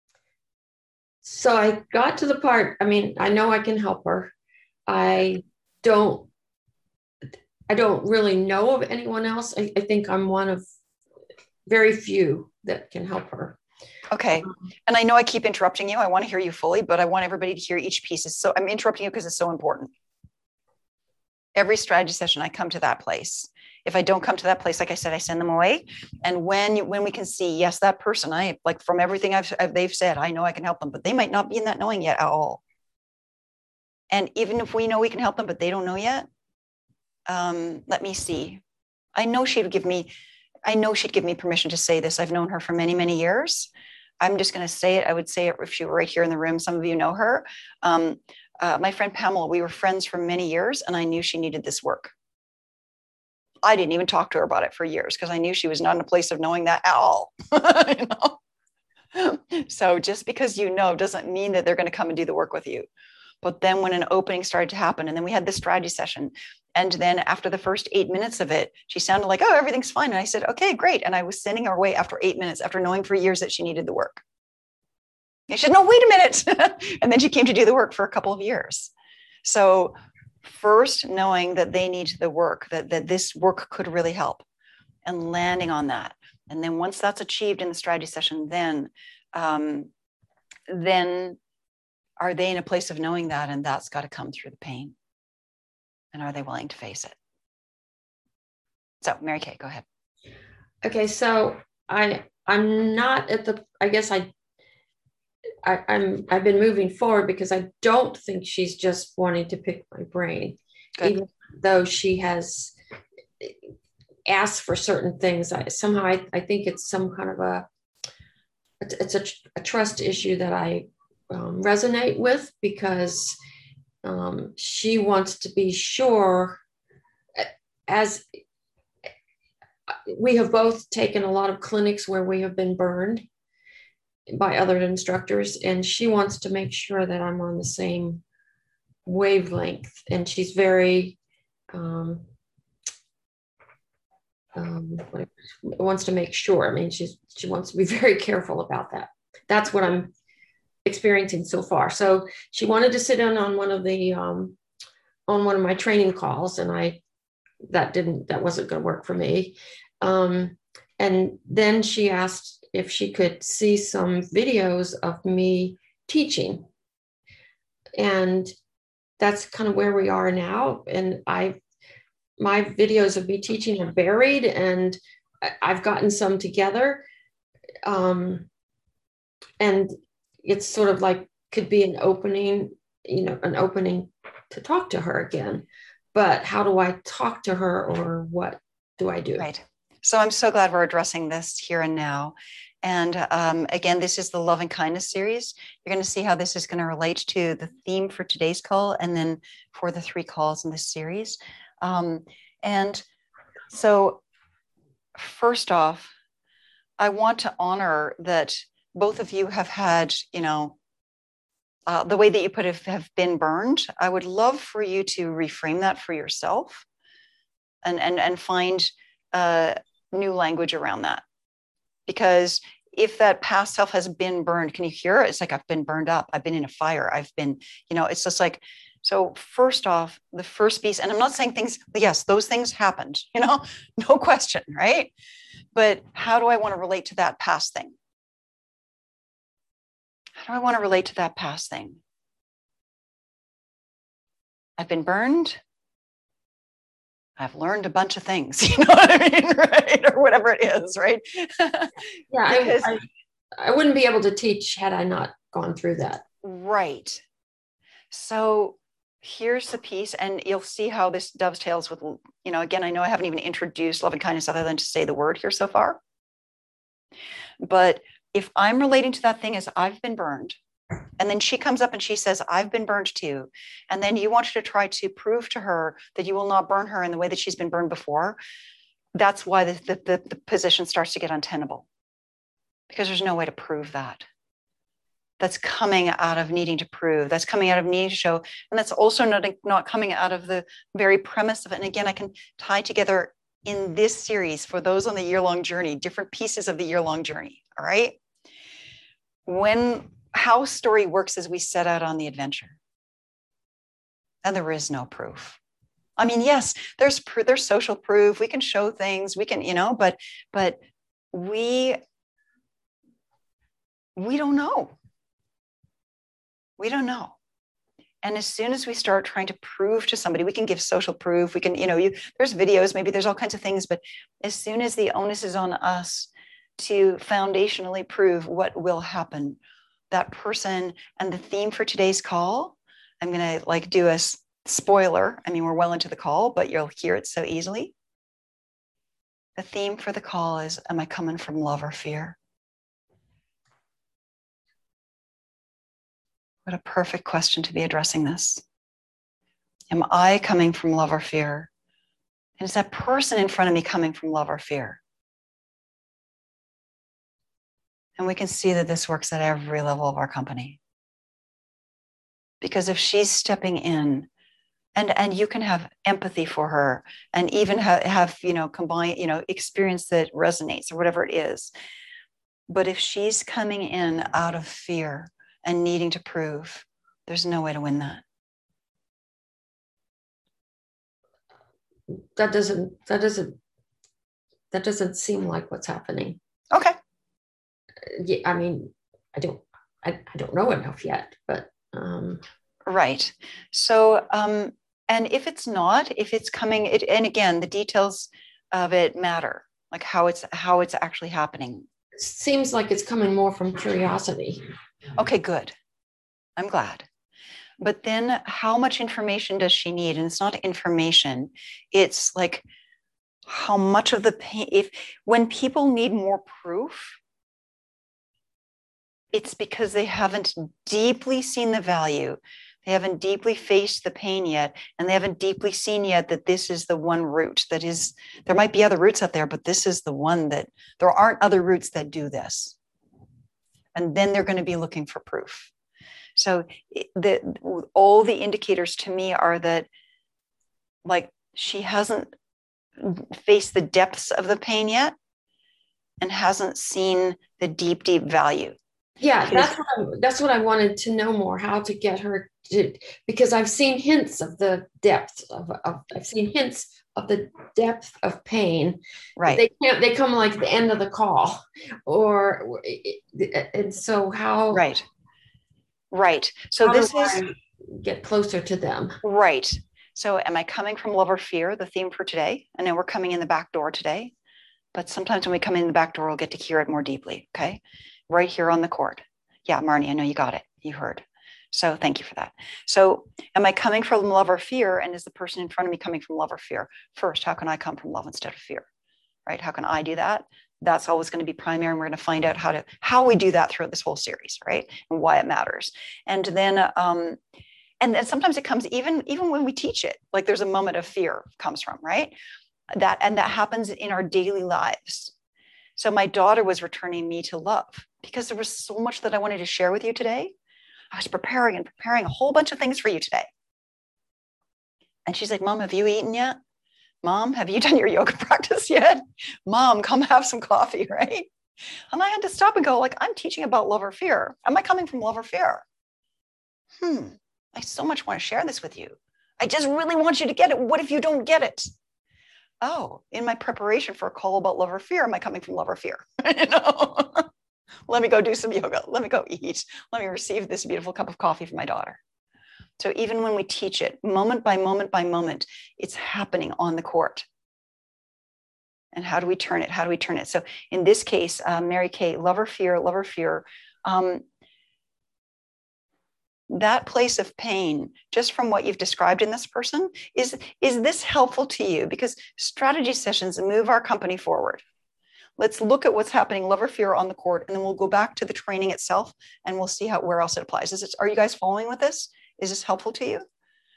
So I got to the part, I mean, I know I can help her. I don't, I don't really know of anyone else. I, I think I'm one of very few that can help her. Okay. And I know I keep interrupting you. I want to hear you fully, but I want everybody to hear each piece. So I'm interrupting you because it's so important. Every strategy session, I come to that place. If I don't come to that place, like I said, I send them away. And when, when we can see, yes, that person, I like from everything I've, I've they've said, I know I can help them, but they might not be in that knowing yet at all. And even if we know we can help them, but they don't know yet, um, let me see. I know she would give me, I know she'd give me permission to say this. I've known her for many, many years. I'm just going to say it. I would say it if she were right here in the room. Some of you know her. Um, uh, my friend Pamela, we were friends for many years, and I knew she needed this work. I didn't even talk to her about it for years because I knew she was not in a place of knowing that at all. You know? So just because you know doesn't mean that they're going to come and do the work with you. But then when an opening started to happen, and then we had this strategy session, and then after the first eight minutes of it, she sounded like, oh, everything's fine. And I said, okay, great. And I was sending her away after eight minutes, after knowing for years that she needed the work. And she said, no, wait a minute. And then she came to do the work for a couple of years. So first knowing that they need the work, that, that this work could really help, and landing on that. And then once that's achieved in the strategy session, then, um, then are they in a place of knowing that? And that's got to come through the pain. And are they willing to face it? So Mary Kay, go ahead. Okay, so I I'm not at the I guess I, I I'm I've been moving forward because I don't think she's just wanting to pick my brain. Good. Even though she has asked for certain things. I somehow I, I think it's some kind of a it's a, a trust issue that I um, resonate with, because um, she wants to be sure, as we have both taken a lot of clinics where we have been burned by other instructors, and she wants to make sure that I'm on the same wavelength. And she's very um, um, wants to make sure. I mean, she's she wants to be very careful about that. That's what I'm experiencing so far. So she wanted to sit in on one of the um, on one of my training calls, and I that didn't that wasn't going to work for me. Um, and then she asked if she could see some videos of me teaching, and that's kind of where we are now. And I my videos of me teaching are buried, and I've gotten some together. Um, and it's sort of like could be an opening, you know, an opening to talk to her again. But how do I talk to her, or what do I do? Right. So I'm so glad we're addressing this here and now. And um, again, this is the Love and Kindness series. You're going to see how this is going to relate to the theme for today's call, and then for the three calls in this series. Um, and so first off, I want to honor that both of you have had, you know, uh, the way that you put it, have been burned. I would love for you to reframe that for yourself, and, and, and find uh, new language around that. Because if that past self has been burned, can you hear it? It's like, I've been burned up. I've been in a fire. I've been, you know, it's just like, so first off, the first piece, and I'm not saying things, yes, those things happened, you know, no question, right? But how do I want to relate to that past thing? How do I want to relate to that past thing? I've been burned. I've learned a bunch of things, you know what I mean, right? Or whatever it is, right? Yeah, because, I, I, I wouldn't be able to teach had I not gone through that. Right. So here's the piece, and you'll see how this dovetails with, you know, again, I know I haven't even introduced love and kindness other than to say the word here so far. But if I'm relating to that thing as I've been burned, and then she comes up and she says, I've been burned too. And then you want her to try to prove to her that you will not burn her in the way that she's been burned before. That's why the, the, the, the position starts to get untenable, because there's no way to prove that. That's coming out of needing to prove. That's coming out of needing to show. And that's also not, not coming out of the very premise of it. And again, I can tie together in this series, for those on the year-long journey, different pieces of the year-long journey, all right? When how story works is we set out on the adventure, and there is no proof. I mean, yes, there's there's social proof. We can show things. We can, you know, but but we we don't know. We don't know. And as soon as we start trying to prove to somebody, we can give social proof. We can, you know, you there's videos, maybe there's all kinds of things. But as soon as the onus is on us to foundationally prove what will happen, that person, and the theme for today's call, I'm going to like do a spoiler. I mean, we're well into the call, but you'll hear it so easily. The theme for the call is, am I coming from love or fear? What a perfect question to be addressing this. Am I coming from love or fear? And is that person in front of me coming from love or fear? And we can see that this works at every level of our company. Because if she's stepping in, and, and you can have empathy for her, and even have, have, you know, combine, you know, experience that resonates or whatever it is. But if she's coming in out of fear and needing to prove, there's no way to win that. that doesn't, that doesn't, that doesn't seem like what's happening. Okay. Yeah, I mean, I don't, I, I don't know enough yet, but, um, Right. So, um, and if it's not, if it's coming, it, and again, the details of it matter, like how it's, how it's actually happening. seems like it's coming more from curiosity. Okay, good. I'm glad. But then how much information does she need? And it's not information. It's like how much of the pain, if when people need more proof, it's because they haven't deeply seen the value. They haven't deeply faced the pain yet. And they haven't deeply seen yet that this is the one route that is, there might be other routes out there, but this is the one that there aren't other routes that do this. And then they're going to be looking for proof. So the, all the indicators to me are that like she hasn't faced the depths of the pain yet and hasn't seen the deep, deep value. Yeah, that's what I, that's what I wanted to know more, how to get her to, because I've seen hints of the depth of, of I've seen hints of the depth of pain. Right. They can't, they come like the end of the call or, and so how, right. Right. So how this do is I get closer to them. Right. So am I coming from love or fear, the theme for today? I know we're coming in the back door today, but sometimes when we come in the back door, we'll get to hear it more deeply. Okay. Right here on the court. Yeah, Marnie, I know you got it. You heard. So thank you for that. So am I coming from love or fear? And is the person in front of me coming from love or fear? First, how can I come from love instead of fear? Right? How can I do that? That's always going to be primary. And we're going to find out how to, how we do that throughout this whole series, right? And why it matters. And then, um, and then sometimes it comes even, even when we teach it, like there's a moment of fear comes from, right? That, and that happens in our daily lives. So my daughter was returning me to love because there was so much that I wanted to share with you today. I was preparing and preparing a whole bunch of things for you today. And she's like, Mom, have you eaten yet? Mom, have you done your yoga practice yet? Mom, come have some coffee, right? And I had to stop and go, like, I'm teaching about love or fear. Am I coming from love or fear? Hmm, I so much want to share this with you. I just really want you to get it. What if you don't get it? Oh, in my preparation for a call about love or fear, am I coming from love or fear? You know, let me go do some yoga. Let me go eat. Let me receive this beautiful cup of coffee from my daughter. So even when we teach it, moment by moment by moment, it's happening on the court. And how do we turn it? How do we turn it? So in this case, uh, Mary Kay, love or fear, love or fear. Um, that place of pain, just from what you've described in this person, is, is this helpful to you? Because strategy sessions move our company forward. Let's look at what's happening, love or fear, on the court, and then we'll go back to the training itself and we'll see how, where else it applies. Is it, are you guys following with this? Is this helpful to you?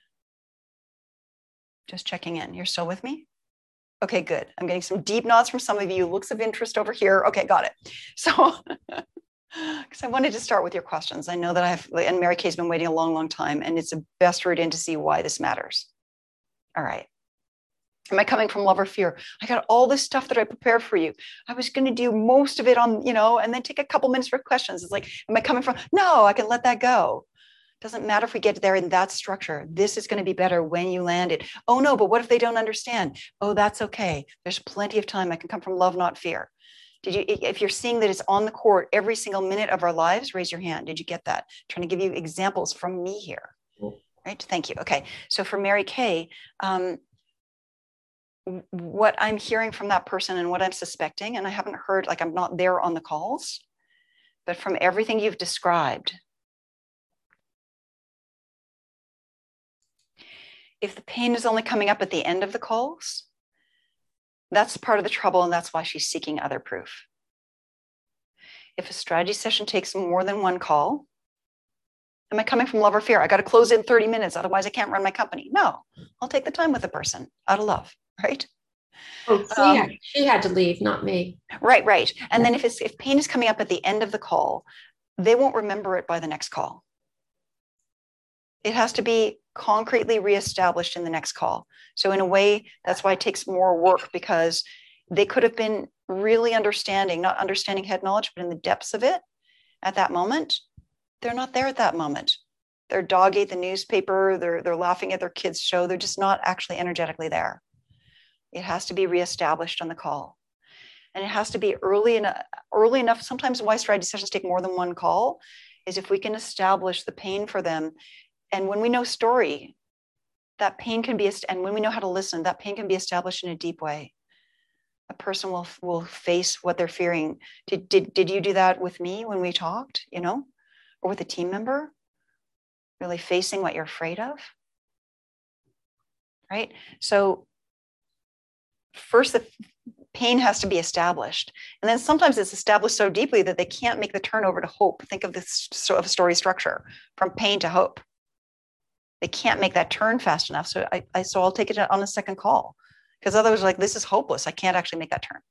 Just checking in. You're still with me? Okay, good. I'm getting some deep nods from some of you, looks of interest over here. Okay, got it. So, because I wanted to start with your questions. I know that I have, and Mary Kay's been waiting a long, long time, and it's the best route in to see why this matters. All right. Am I coming from love or fear? I got all this stuff that I prepared for you. I was going to do most of it on, you know, and then take a couple minutes for questions. It's like, am I coming from? No, I can let that go. Doesn't matter if we get there in that structure. This is going to be better when you land it. Oh no, but what if they don't understand? Oh, that's okay. There's plenty of time. I can come from love, not fear. Did you, if you're seeing that it's on the court every single minute of our lives, raise your hand. Did you get that? I'm trying to give you examples from me here. Right? Thank you. Okay. So for Mary Kay, um, what I'm hearing from that person and what I'm suspecting, and I haven't heard, like I'm not there on the calls, but from everything you've described, if the pain is only coming up at the end of the calls, that's part of the trouble, and that's why she's seeking other proof. If a strategy session takes more than one call, am I coming from love or fear? I got to close in thirty minutes, otherwise I can't run my company. No, I'll take the time with the person out of love, right? Oh, she, Um, had, she had to leave, not me. Right, right. And then if it's, if pain is coming up at the end of the call, they won't remember it by the next call. It has to be concretely reestablished in the next call. So in a way, that's why it takes more work, because they could have been really understanding, not understanding head knowledge, but in the depths of it at that moment. They're not there at that moment. Their dog ate the newspaper. They're, they're laughing at their kids' show. They're just not actually energetically there. It has to be reestablished on the call. And it has to be early enough, early enough. Sometimes why strategy sessions take more than one call is if we can establish the pain for them. And when we know story, that pain can be, and when we know how to listen, that pain can be established in a deep way. A person will, will face what they're fearing. Did, did, did you do that with me when we talked, you know, or with a team member? Really facing what you're afraid of, right? So first, the pain has to be established. And then sometimes it's established so deeply that they can't make the turn over to hope. Think of this sort of story structure from pain to hope. They can't make that turn fast enough. So I, I so I'll take it on a second call, because otherwise, like, this is hopeless. I can't actually make that turn.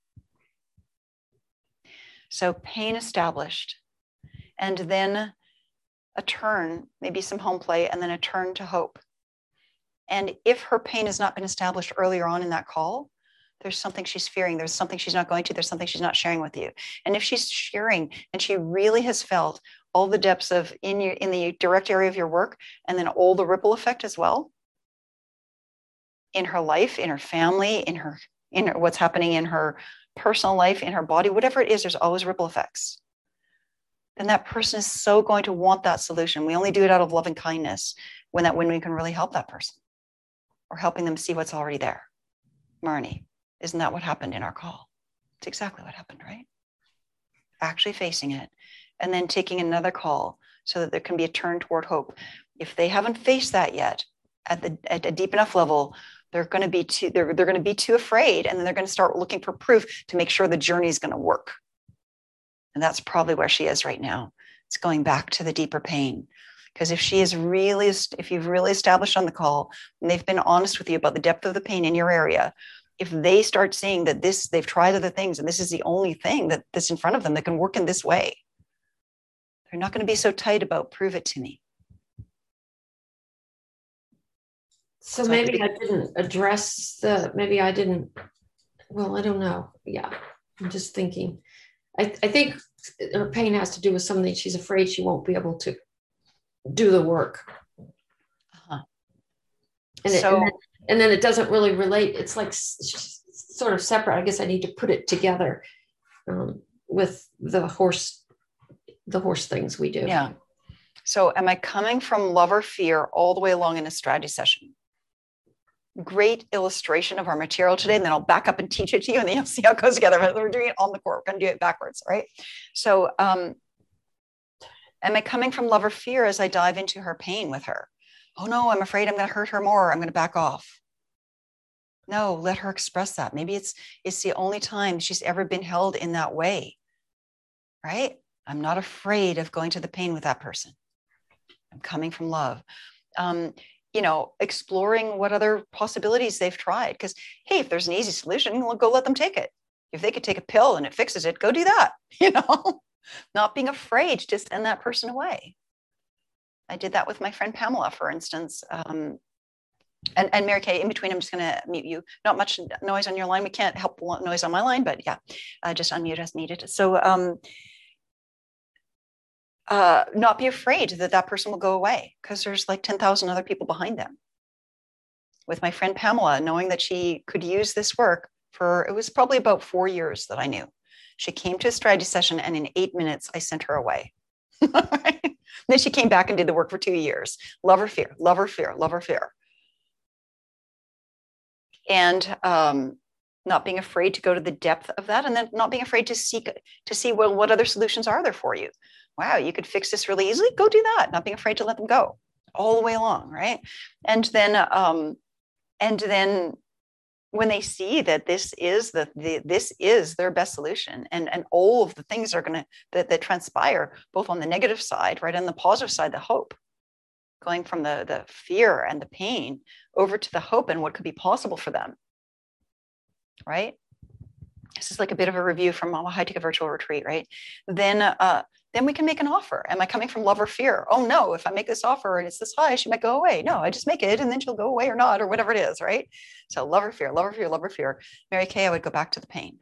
So pain established, and then a turn, maybe some home play, and then a turn to hope. And if her pain has not been established earlier on in that call, there's something she's fearing. There's something she's not going to. There's something she's not sharing with you. And if she's sharing and she really has felt all the depths of in your in the direct area of your work, and then all the ripple effect as well, in her life, in her family, in her in her, what's happening in her personal life, in her body, whatever it is, there's always ripple effects. Then that person is so going to want that solution. We only do it out of love and kindness when that when we can really help that person, or helping them see what's already there. Marnie, isn't that what happened in our call? It's exactly what happened, right? Actually facing it, and then taking another call so that there can be a turn toward hope. If they haven't faced that yet at the at a deep enough level, they're going to be too they're, they're going to be too afraid, and then they're going to start looking for proof to make sure the journey is going to work. And that's probably where she is right now. It's going back to the deeper pain. Because if she is really, if you've really established on the call, and they've been honest with you about the depth of the pain in your area, if they start seeing that this, they've tried other things, and this is the only thing that that's in front of them that can work in this way, they're not going to be so tight about prove it to me. So, So maybe I I didn't address the, maybe I didn't, well, I don't know. Yeah, I'm just thinking. I, I think her pain has to do with something she's afraid she won't be able to do the work. Uh-huh. And, it, so, and, then, and then it doesn't really relate. It's like s- sort of separate. I guess I need to put it together um, with the horse, the horse things we do. yeah. So am I coming from love or fear all the way along in a strategy session? Great illustration of our material today, and then I'll back up and teach it to you, and then you'll see how it goes together. We're doing it on the court. We're going to do it backwards, right? So um, am I coming from love or fear as I dive into her pain with her? Oh no, I'm afraid I'm going to hurt her more. I'm going to back off. No, let her express that. Maybe it's it's the only time she's ever been held in that way, right? I'm not afraid of going to the pain with that person. I'm coming from love. Um, you know, exploring what other possibilities they've tried. Because, hey, if there's an easy solution, we'll go let them take it. If they could take a pill and it fixes it, go do that. You know, not being afraid to send that person away. I did that with my friend Pamela, for instance. Um, and, and Mary Kay, in between, I'm just going to mute you. Not much noise on your line. We can't help noise on my line, but yeah, uh, just unmute as needed. So, um, Uh, not be afraid that that person will go away, because there's like ten thousand other people behind them. With my friend Pamela, knowing that she could use this work for, it was probably about four years that I knew. She came to a strategy session, and in eight minutes, I sent her away. Then she came back and did the work for two years. Love or fear, love or fear, love or fear. And um, not being afraid to go to the depth of that, and then not being afraid to seek, to see, well, what other solutions are there for you? Wow, you could fix this really easily. Go do that. Not being afraid to let them go all the way along, right? And then, um, and then, when they see that this is the, the this is their best solution, and and all of the things are going to that, that transpire, both on the negative side, right, and the positive side, the hope, going from the the fear and the pain over to the hope and what could be possible for them, right? This is like a bit of a review from a high tech virtual retreat, right? Then, uh, then we can make an offer. Am I coming from love or fear? Oh no, if I make this offer and it's this high, she might go away. No, I just make it and then she'll go away or not, or whatever it is, right? So love or fear, love or fear, love or fear. Mary Kay, I would go back to the pain.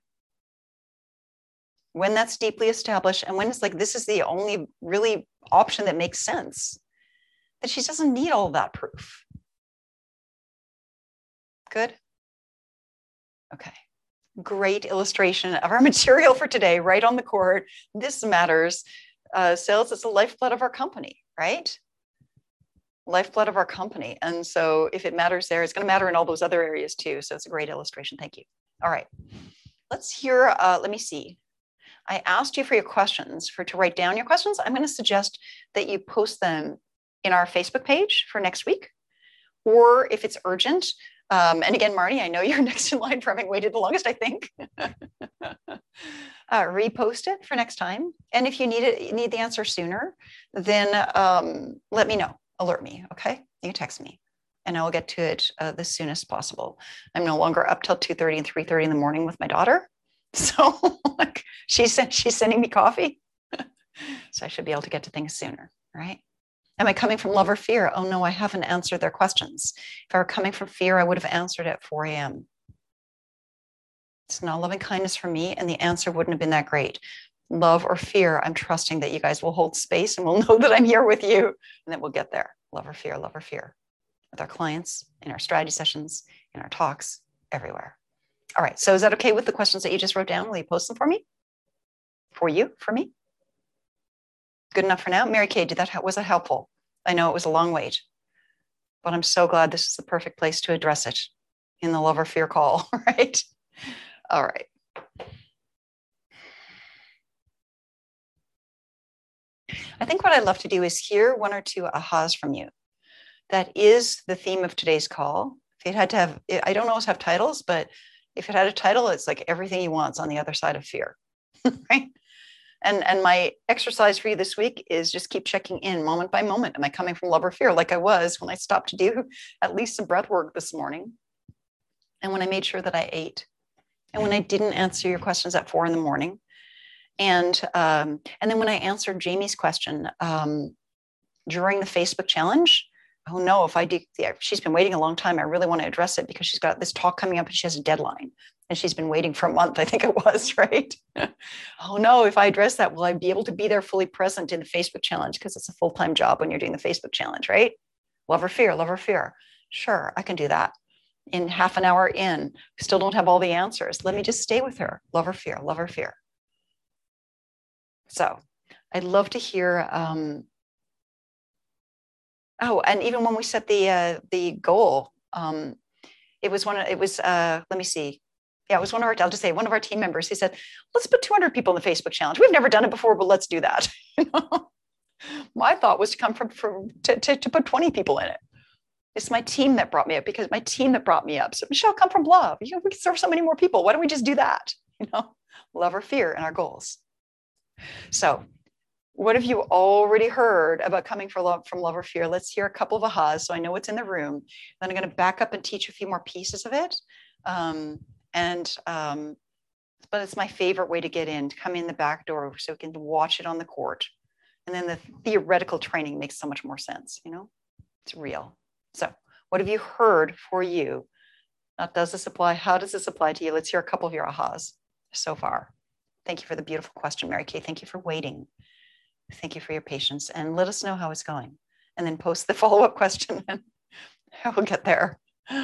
When that's deeply established, and when it's like, this is the only really option that makes sense, that she doesn't need all that proof. Good. Okay. Great illustration of our material for today, right on the court. This matters. Uh, sales is the lifeblood of our company, right? Lifeblood of our company. And so if it matters there, it's going to matter in all those other areas too. So it's a great illustration. Thank you. All right. Let's hear, uh, let me see. I asked you for your questions, for to write down your questions. I'm going to suggest that you post them in our Facebook page for next week, or if it's urgent. Um, and again, Marnie, I know you're next in line for having waited the longest, I think. uh, repost it for next time. And if you need it, you need the answer sooner, then um, let me know, alert me, okay? You can text me and I'll get to it uh, the soonest possible. I'm no longer up till two thirty and three thirty in the morning with my daughter. So like, she's, she's sending me coffee. So I should be able to get to things sooner, right? Am I coming from love or fear? Oh no, I haven't answered their questions. If I were coming from fear, I would have answered at four a m It's not loving kindness for me, and the answer wouldn't have been that great. Love or fear, I'm trusting that you guys will hold space and will know that I'm here with you and that we'll get there. Love or fear, love or fear. With our clients, in our strategy sessions, in our talks, everywhere. All right, so is that okay with the questions that you just wrote down? Will you post them for me? For you, for me? Good enough for now? Mary Kay, did that, was that helpful? I know it was a long wait, but I'm so glad this is the perfect place to address it in the love or fear call, right? All right. I think what I'd love to do is hear one or two ahas from you. That is the theme of today's call. If it had to have, I don't always have titles, but if it had a title, it's like everything you want's on the other side of fear, right? And, and my exercise for you this week is just keep checking in moment by moment. Am I coming from love or fear like I was when I stopped to do at least some breath work this morning? And when I made sure that I ate, and when I didn't answer your questions at four in the morning. And, um, and then when I answered Jamie's question um, during the Facebook challenge, oh no, if I do, yeah, she's been waiting a long time. I really want to address it because she's got this talk coming up and she has a deadline and she's been waiting for a month, I think it was, right? Oh no, if I address that, will I be able to be there fully present in the Facebook challenge? Because it's a full-time job when you're doing the Facebook challenge, right? Love or fear, love or fear. Sure, I can do that. In half an hour in, still don't have all the answers. Let me just stay with her. Love or fear, love or fear. So I'd love to hear, um, oh, and even when we set the uh, the goal, um, it was one of, it was, uh, let me see. Yeah, it was one of our, I'll just say one of our team members, he said, let's put two hundred people in the Facebook challenge. We've never done it before, but let's do that. You know? My thought was to come from, from to, to, to put twenty people in it. It's my team that brought me up because my team that brought me up. So Michelle, come from love. You know, we can serve so many more people. Why don't we just do that? You know, love or fear in our goals. So what have you already heard about coming from love, from love or fear? Let's hear a couple of ahas so I know what's in the room. Then I'm going to back up and teach a few more pieces of it. Um, and, um, but it's my favorite way to get in, to come in the back door so we can watch it on the court. And then the theoretical training makes so much more sense, you know, it's real. So what have you heard for you? Not does this apply? How does this apply to you? Let's hear a couple of your ahas so far. Thank you for the beautiful question, Mary Kay. Thank you for waiting. Thank you for your patience, and let us know how it's going. And then post the follow-up question and we'll get there.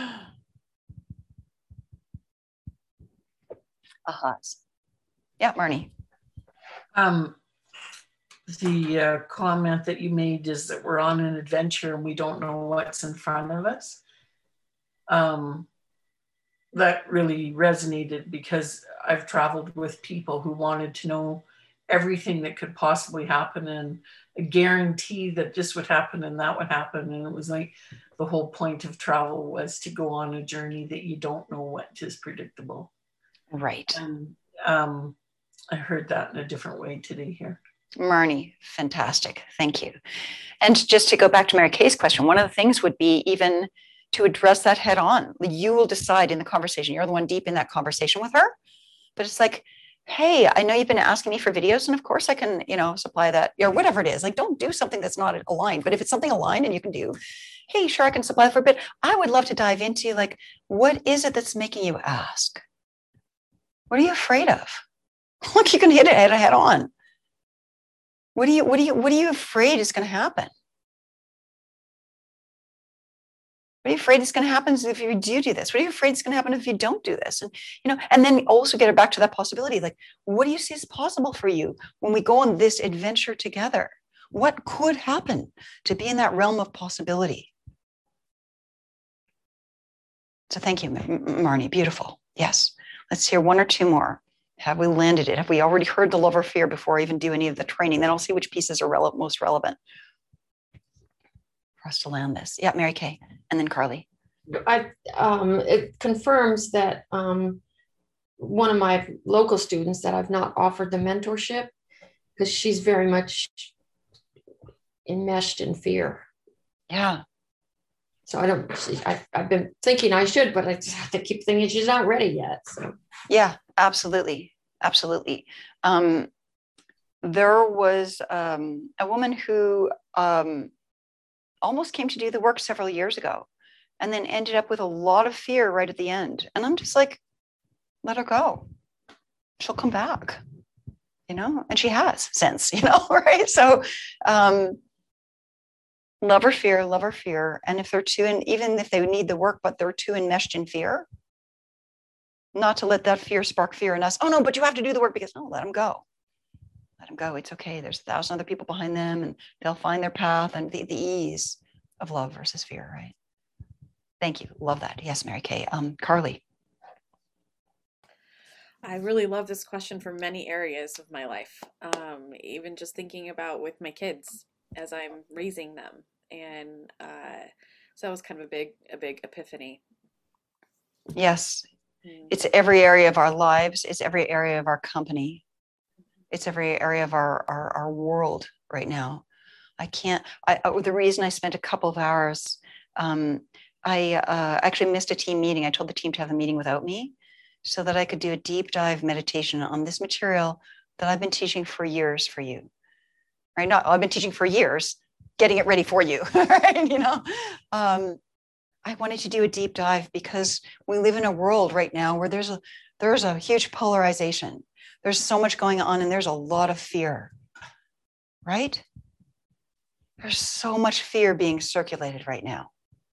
Ahas. Yeah, Marnie. Um, the uh, comment that you made is that we're on an adventure and we don't know what's in front of us. Um, that really resonated because I've traveled with people who wanted to know everything that could possibly happen and a guarantee that this would happen and that would happen. And it was like the whole point of travel was to go on a journey that you don't know what is predictable. Right. And um, I heard that in a different way today here. Marnie, fantastic. Thank you. And just to go back to Mary Kay's question, one of the things would be even to address that head on. You will decide in the conversation. You're the one deep in that conversation with her. But it's like, hey, I know you've been asking me for videos, and of course I can, you know, supply that, or whatever it is. Like, don't do something that's not aligned. But if it's something aligned and you can do, hey, sure, I can supply for a bit. I would love to dive into, like, what is it that's making you ask? What are you afraid of? Look, you can hit it head on. What are you, what are you, what are you afraid is going to happen? What are you afraid is going to happen if you do do this? What are you afraid is going to happen if you don't do this? And, you know, and then also get it back to that possibility. Like, what do you see as possible for you when we go on this adventure together? What could happen to be in that realm of possibility? So thank you, Marnie. Beautiful. Yes. Let's hear one or two more. Have we landed it? Have we already heard the love or fear before I even do any of the training? Then I'll see which pieces are rele- most relevant for us to land this. Yeah, Mary Kay, and then Carly. I um, it confirms that um, one of my local students that I've not offered the mentorship because she's very much enmeshed in fear. Yeah. So I don't. She, I, I've been thinking I should, but I just have to keep thinking she's not ready yet. So yeah, absolutely, absolutely. Um, there was um, a woman who um, almost came to do the work several years ago, and then ended up with a lot of fear right at the end. And I'm just like, let her go. She'll come back, you know, and she has since, you know, right? So um, love or fear, love or fear. And if they're too, and even if they need the work, but they're too enmeshed in fear, not to let that fear spark fear in us. Oh no, but you have to do the work because, no, let them go. Let them go. It's okay. There's a thousand other people behind them and they'll find their path, and the, the ease of love versus fear, right? Thank you. Love that. Yes, Mary Kay. Um, Carly. I really love this question for many areas of my life. Um, even just thinking about with my kids as I'm raising them. And uh, so that was kind of a big, a big epiphany. Yes. Mm. It's every area of our lives. It's every area of our company. It's every area of our, our, our world right now. I can't, I, the reason I spent a couple of hours, um, I uh, actually missed a team meeting. I told the team to have the meeting without me so that I could do a deep dive meditation on this material that I've been teaching for years for you, right? Not, I've been teaching for years, getting it ready for you, right? You know, um, I wanted to do a deep dive because we live in a world right now where there's a, there's a huge polarization. There's so much going on and there's a lot of fear, right? There's so much fear being circulated right now.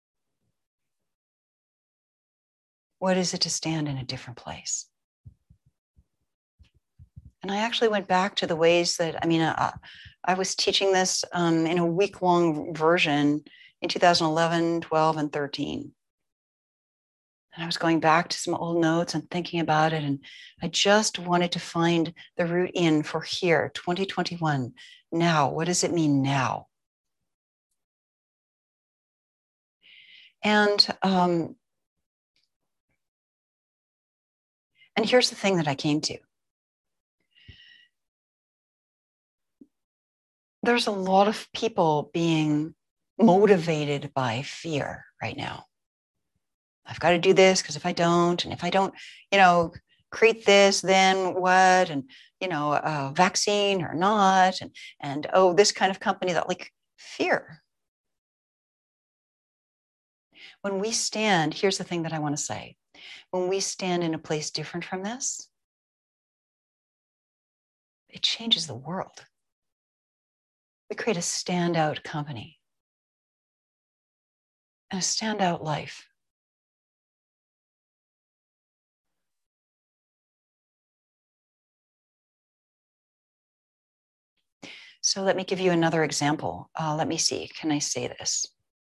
What is it to stand in a different place? And I actually went back to the ways that, I mean, uh, I was teaching this um, in a week-long version in two thousand eleven, twelve, and thirteen. And I was going back to some old notes and thinking about it. And I just wanted to find the root in for here, twenty twenty-one. Now, what does it mean now? And um, and here's the thing that I came to. There's a lot of people being motivated by fear right now. I've got to do this because if I don't, and if I don't, you know, create this, then what? And, you know, a vaccine or not. And, and oh, this kind of company that like fear. When we stand, here's the thing that I want to say. When we stand in a place different from this, it changes the world. We create a standout company and a standout life. So let me give you another example. Uh, let me see, can I say this?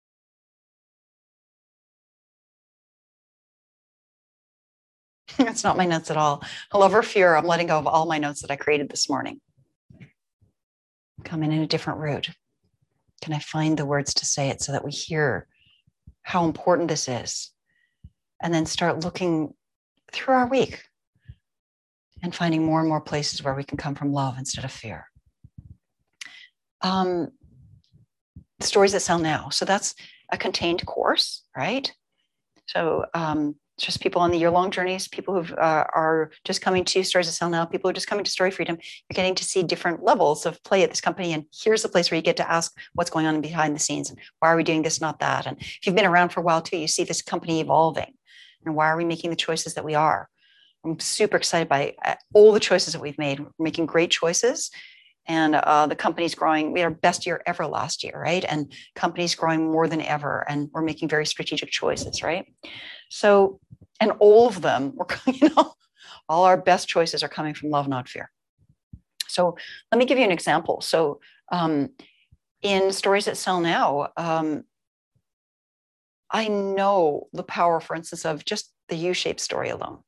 It's not my notes at all. Love or fear, I'm letting go of all my notes that I created this morning. Coming in a different route. Can I find the words to say it so that we hear how important this is? And then start looking through our week and finding more and more places where we can come from love instead of fear. Um, stories that sell now. So that's a contained course, right? So um, it's just people on the year-long journeys, people who uh, are just coming to Stories That Sell Now, people who are just coming to Story Freedom. You're getting to see different levels of play at this company. And here's the place where you get to ask what's going on behind the scenes. And why are we doing this, not that? And if you've been around for a while too, you see this company evolving. And why are we making the choices that we are? I'm super excited by all the choices that we've made. We're making great choices. And uh, the company's growing. We had our best year ever last year, right? And companies growing more than ever. And we're making very strategic choices, right? So, and all of them, we're, you know, all our best choices are coming from love, not fear. So let me give you an example. So um, in Stories That Sell Now, um, I know the power, for instance, of just the U-shaped story alone.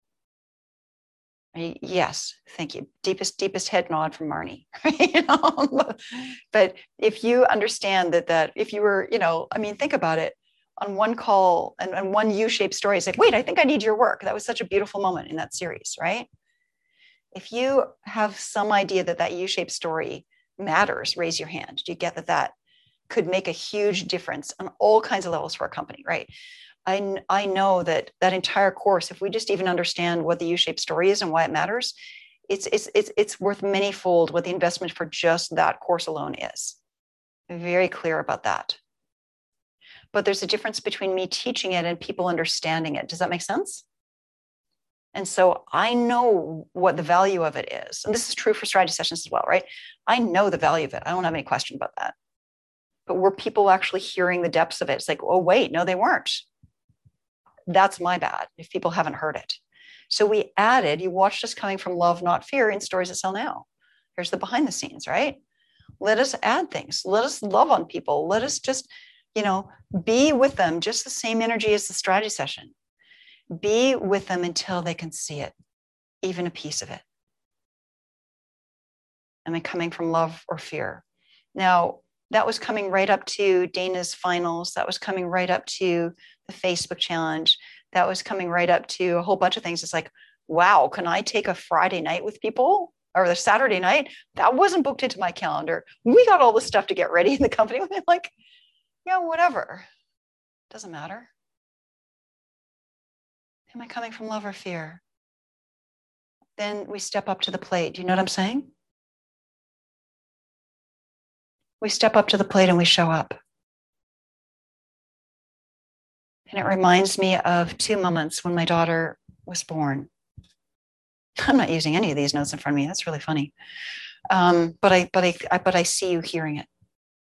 I, yes, thank you. Deepest, deepest head nod from Marnie. You know? But if you understand that, that if you were, you know, I mean, think about it. On one call and, and one U-shaped story, it's like, wait, I think I need your work. That was such a beautiful moment in that series, right? If you have some idea that that U-shaped story matters, raise your hand. Do you get that that could make a huge difference on all kinds of levels for a company, right? I, I know that that entire course, if we just even understand what the U-shaped story is and why it matters, it's, it's, it's, it's worth many-fold what the investment for just that course alone is. I'm very clear about that. But there's a difference between me teaching it and people understanding it. Does that make sense? And so I know what the value of it is. And this is true for strategy sessions as well, right? I know the value of it. I don't have any question about that. But were people actually hearing the depths of it? It's like, oh, wait, no, they weren't. That's my bad if people haven't heard it. So we added, you watched us coming from love, not fear in Stories That Sell Now. Here's the behind the scenes, right? Let us add things. Let us love on people. Let us just, you know, be with them, just the same energy as the strategy session. Be with them until they can see it, even a piece of it. Am I coming from love or fear? Now, that was coming right up to Dana's finals. That was coming right up to the Facebook challenge. That was coming right up to a whole bunch of things. It's like, wow, can I take a Friday night with people or the Saturday night? That wasn't booked into my calendar. We got all this stuff to get ready in the company. I'm like, yeah, whatever. Doesn't matter. Am I coming from love or fear? Then we step up to the plate. Do you know what I'm saying? We step up to the plate and we show up. And it reminds me of two moments when my daughter was born. I'm not using any of these notes in front of me. That's really funny. Um, but I, but I, I, but I see you hearing it.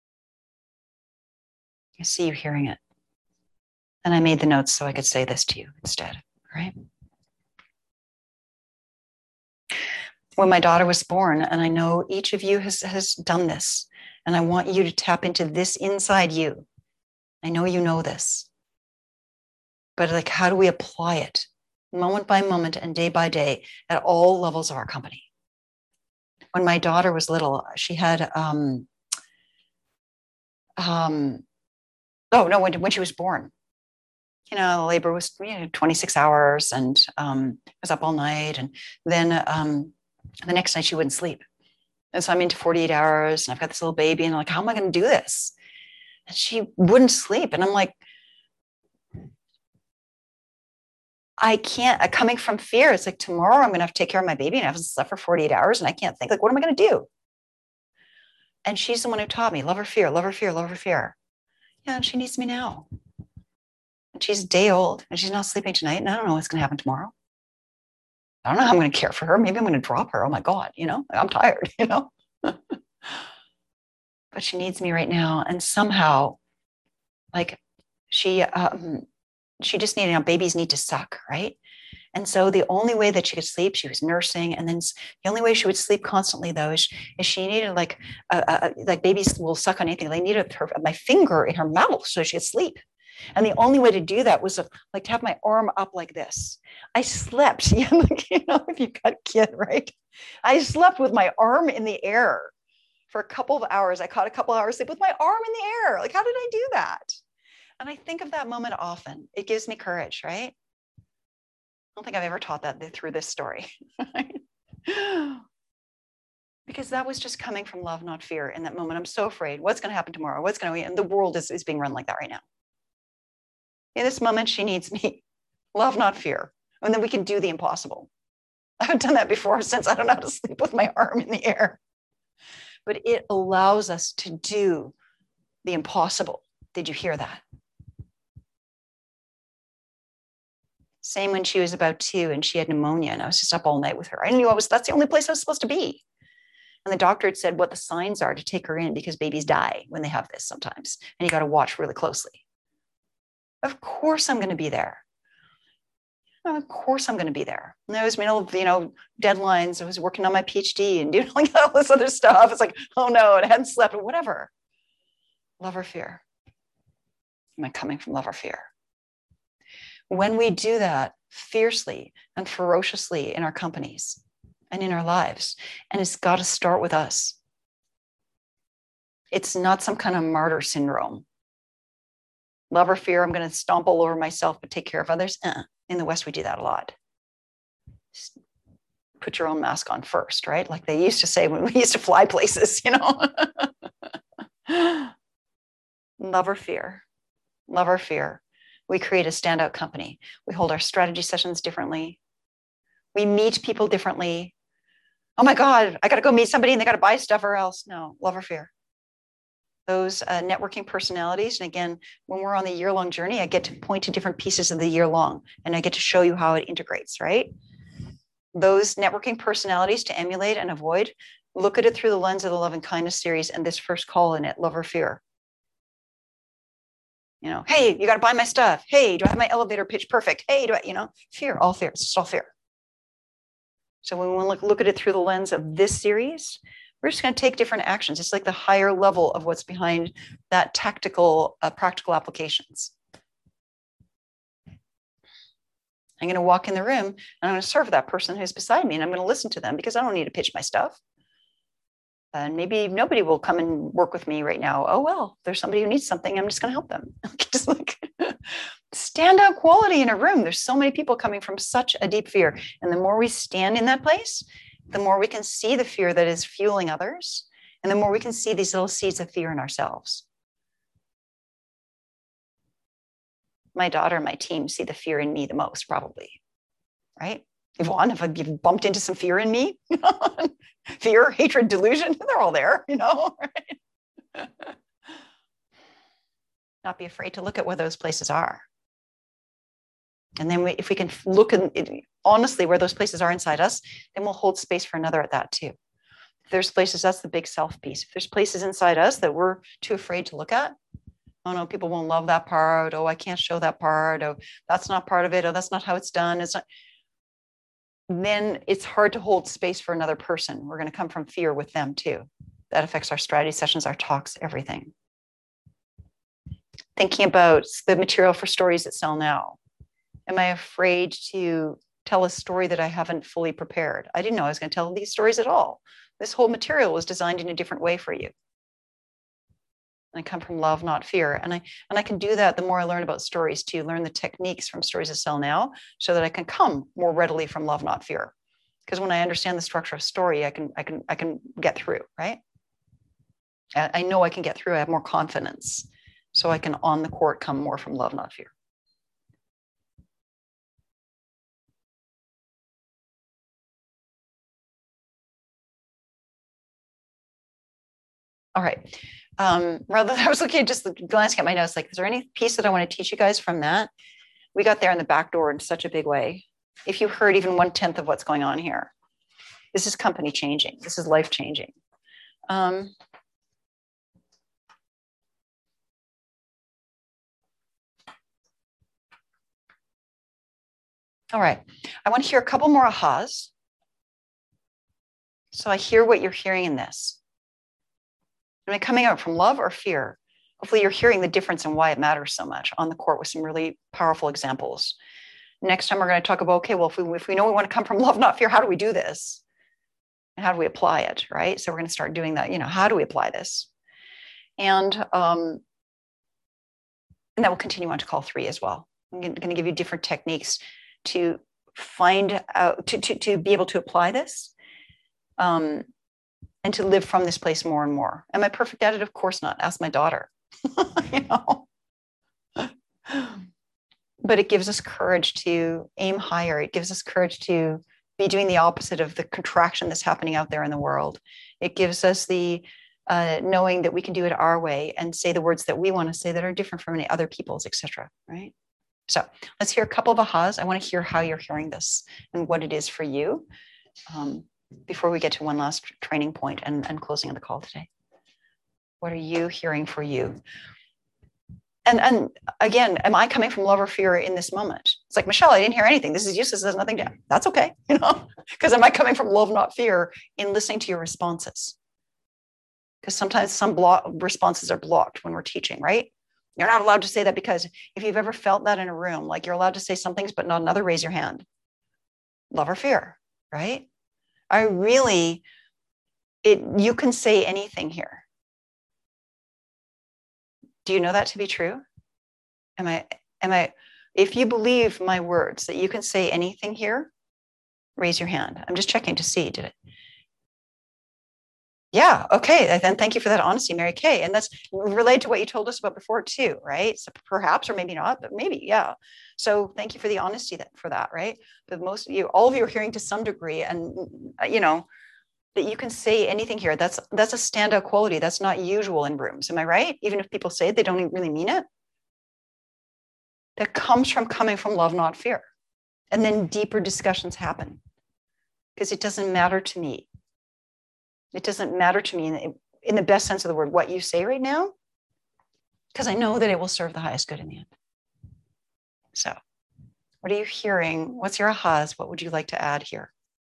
I see you hearing it. And I made the notes so I could say this to you instead, right? When my daughter was born, and I know each of you has, has done this, and I want you to tap into this inside you. I know you know this. But like, how do we apply it moment by moment and day by day at all levels of our company? When my daughter was little, she had, um, um, oh no, when, when she was born, you know, the labor was you know, twenty-six hours and um, I was up all night. And then um, the next night she wouldn't sleep. And so I'm into forty-eight hours and I've got this little baby and I'm like, how am I going to do this? And she wouldn't sleep. And I'm like, I can't, uh, coming from fear, it's like tomorrow I'm going to have to take care of my baby and I have to sleep for forty-eight hours and I can't think, like, what am I going to do? And she's the one who taught me, love or fear, love or fear, love or fear. Yeah, and she needs me now. And she's a day old and she's not sleeping tonight and I don't know what's going to happen tomorrow. I don't know how I'm going to care for her. Maybe I'm going to drop her. Oh my God, you know, I'm tired, you know. But she needs me right now. And somehow, like, she, um, she just needed, you know, babies need to suck, right? And so the only way that she could sleep, she was nursing. And then the only way she would sleep constantly though, is, is she needed like, uh, uh, like babies will suck on anything. They needed her, my finger in her mouth so she could sleep. And the only way to do that was to, like to have my arm up like this. I slept, you know, you know, if you've got a kid, right? I slept with my arm in the air for a couple of hours. I caught a couple of hours sleep with my arm in the air. Like, how did I do that? And I think of that moment often. It gives me courage, right? I don't think I've ever taught that through this story. Because that was just coming from love, not fear in that moment. I'm so afraid. What's going to happen tomorrow? What's going to, and the world is, is being run like that right now. In this moment, she needs me. Love, not fear. And then we can do the impossible. I haven't done that before since I don't know how to sleep with my arm in the air. But it allows us to do the impossible. Did you hear that? Same when she was about two and she had pneumonia and I was just up all night with her. I knew I was, that's the only place I was supposed to be. And the doctor had said what the signs are to take her in because babies die when they have this sometimes. And you got to watch really closely. Of course I'm going to be there. Of course I'm going to be there. And there was middle, you know, deadlines. I was working on my PhD and doing like all this other stuff. It's like, oh no, and I hadn't slept or whatever. Love or fear? Am I coming from love or fear? When we do that fiercely and ferociously in our companies and in our lives, and it's got to start with us. It's not some kind of martyr syndrome. Love or fear, I'm going to stomp all over myself, but take care of others. Uh-uh. In the West, we do that a lot. Just put your own mask on first, right? Like they used to say when we used to fly places, you know. Love or fear? Love or fear? We create a standout company. We hold our strategy sessions differently. We meet people differently. Oh my God, I got to go meet somebody and they got to buy stuff or else. No, love or fear? Those uh, networking personalities. And again, when we're on the year-long journey, I get to point to different pieces of the year long and I get to show you how it integrates, right? Those networking personalities to emulate and avoid, look at it through the lens of the Love and Kindness series and this first call in it, love or fear. You know, hey, you got to buy my stuff. Hey, do I have my elevator pitch perfect? Hey, do I, you know, fear, all fear, it's just all fear. So when we look, look at it through the lens of this series, we're just going to take different actions. It's like the higher level of what's behind that tactical, uh, practical applications. I'm going to walk in the room and I'm going to serve that person who's beside me and I'm going to listen to them because I don't need to pitch my stuff. And maybe nobody will come and work with me right now. Oh, well, there's somebody who needs something. I'm just going to help them. Just like standout quality in a room. There's so many people coming from such a deep fear. And the more we stand in that place, the more we can see the fear that is fueling others. And the more we can see these little seeds of fear in ourselves. My daughter and my team see the fear in me the most, probably, right? Yvonne, have you bumped into some fear in me? Fear, hatred, delusion, they're all there, you know, right? Not be afraid to look at where those places are. And then we, if we can look in, in, honestly where those places are inside us, then we'll hold space for another at that too. If there's places, that's the big self piece. If there's places inside us that we're too afraid to look at, oh no, people won't love that part. Oh, I can't show that part. Oh, that's not part of it. Oh, that's not how it's done. It's not. Then it's hard to hold space for another person. We're going to come from fear with them too. That affects our strategy sessions, our talks, everything. Thinking about the material for stories that sell now. Am I afraid to tell a story that I haven't fully prepared? I didn't know I was going to tell these stories at all. This whole material was designed in a different way for you. I come from love, not fear. And I and I can do that the more I learn about stories too, learn the techniques from Stories That Sell Now so that I can come more readily from love, not fear. Because when I understand the structure of story, I can I can I can get through, right? I know I can get through. I have more confidence. So I can on the court come more from love, not fear. All right. Um, rather than I was looking at just glancing at my notes, like, is there any piece that I want to teach you guys from that? We got there in the back door in such a big way. If you heard even one tenth of what's going on here, this is company changing. This is life changing. Um, all right. I want to hear a couple more ahas. So I hear what you're hearing in this. Am I coming out from love or fear? Hopefully you're hearing the difference and why it matters so much on the court with some really powerful examples. Next time we're going to talk about, okay, well, if we, if we know we want to come from love, not fear, how do we do this? And how do we apply it, right? So we're going to start doing that, you know, how do we apply this? And, um, and that will continue on to call three as well. I'm going to give you different techniques to find out, to, to, to be able to apply this. Um, and to live from this place more and more. Am I perfect at it? Of course not. Ask my daughter, you know. But it gives us courage to aim higher. It gives us courage to be doing the opposite of the contraction that's happening out there in the world. It gives us the uh, knowing that we can do it our way and say the words that we want to say that are different from any other people's, et cetera. Right? So let's hear a couple of ahas. I want to hear how you're hearing this and what it is for you. Um, before we get to one last training point and, and closing of the call today? What are you hearing for you? And, and again, am I coming from love or fear in this moment? It's like, Michelle, I didn't hear anything. This is useless. There's nothing to, that's okay. You know, because am I coming from love, not fear in listening to your responses? Because sometimes some block responses are blocked when we're teaching, right? You're not allowed to say that, because if you've ever felt that in a room, like you're allowed to say some things, but not another, raise your hand. Love or fear, right? I really, it, you can say anything here. Do you know that to be true? Am I, am I, if you believe my words that you can say anything here, raise your hand. I'm just checking to see, did it? Yeah, okay, then thank you for that honesty, Mary Kay. And that's related to what you told us about before too, right? So perhaps, or maybe not, but maybe, yeah. So thank you for the honesty that, for that, right? But most of you, all of you are hearing to some degree, and you know, that you can say anything here. That's that's a standout quality. That's not usual in rooms. Am I right? Even if people say it, they don't really mean it. That comes from coming from love, not fear. And then deeper discussions happen, because it doesn't matter to me. It doesn't matter to me in the, in the best sense of the word, what you say right now, because I know that it will serve the highest good in the end. So what are you hearing? What's your ahas? What would you like to add here?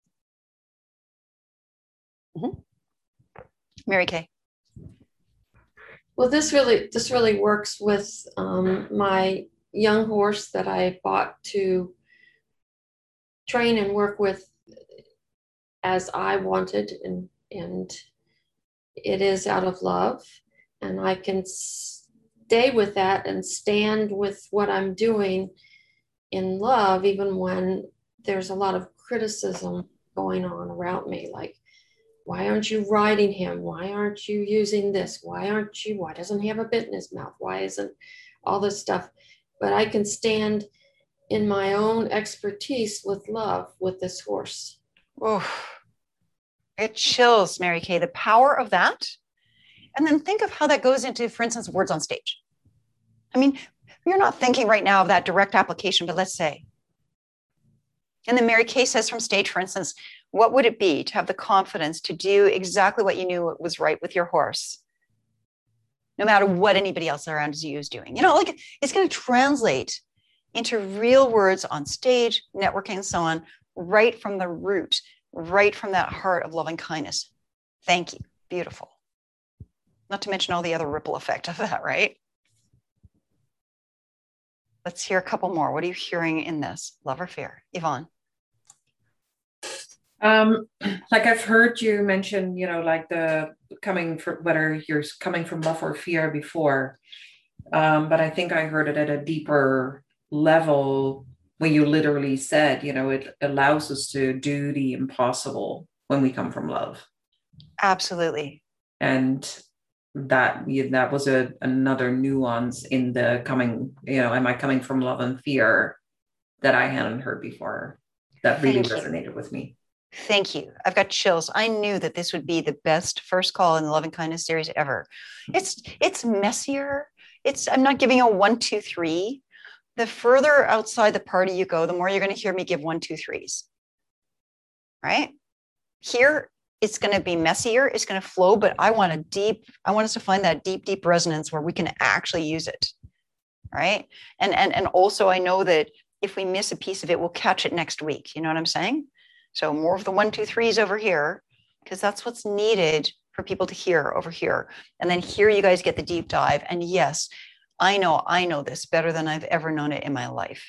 Mm-hmm. Mary Kay. Well, this really this really works with um, my young horse that I bought to train and work with as I wanted, and and it is out of love, and I can stay with that and stand with what I'm doing in love, even when there's a lot of criticism going on around me, like, why aren't you riding him? Why aren't you using this? Why aren't you, why doesn't he have a bit in his mouth? Why isn't all this stuff? But I can stand in my own expertise with love with this horse. Oh, it chills, Mary Kay, the power of that. And then think of how that goes into, for instance, words on stage. I mean, you're not thinking right now of that direct application, but let's say, and then Mary Kay says from stage, for instance, what would it be to have the confidence to do exactly what you knew was right with your horse, no matter what anybody else around you is doing? You know, like it's going to translate into real words on stage, networking, and so on, right from the root, right from that heart of loving kindness. Thank you. Beautiful. Not to mention all the other ripple effect of that, right? Let's hear a couple more. What are you hearing in this? Love or fear? Yvonne. Um, like I've heard you mention, you know, like the coming from, whether you're coming from love or fear before, um, but I think I heard it at a deeper level when you literally said, you know, it allows us to do the impossible when we come from love. Absolutely. And that yeah, that was a another nuance in the coming, you know, am I coming from love and fear that I hadn't heard before, that really Thank you. resonated with me. Thank you. I've got chills. I knew that this would be the best first call in the Love and Kindness series ever. It's it's messier. It's I'm not giving a one, two, three. The further outside the party you go, the more you're going to hear me give one, two, threes. Right? Here, it's going to be messier. It's going to flow, but I want a deep, I want us to find that deep, deep resonance where we can actually use it. Right? And and and also I know that if we miss a piece of it, we'll catch it next week. You know what I'm saying? So more of the one, two, threes over here, because that's what's needed for people to hear over here. And then here you guys get the deep dive. And yes, I know, I know this better than I've ever known it in my life.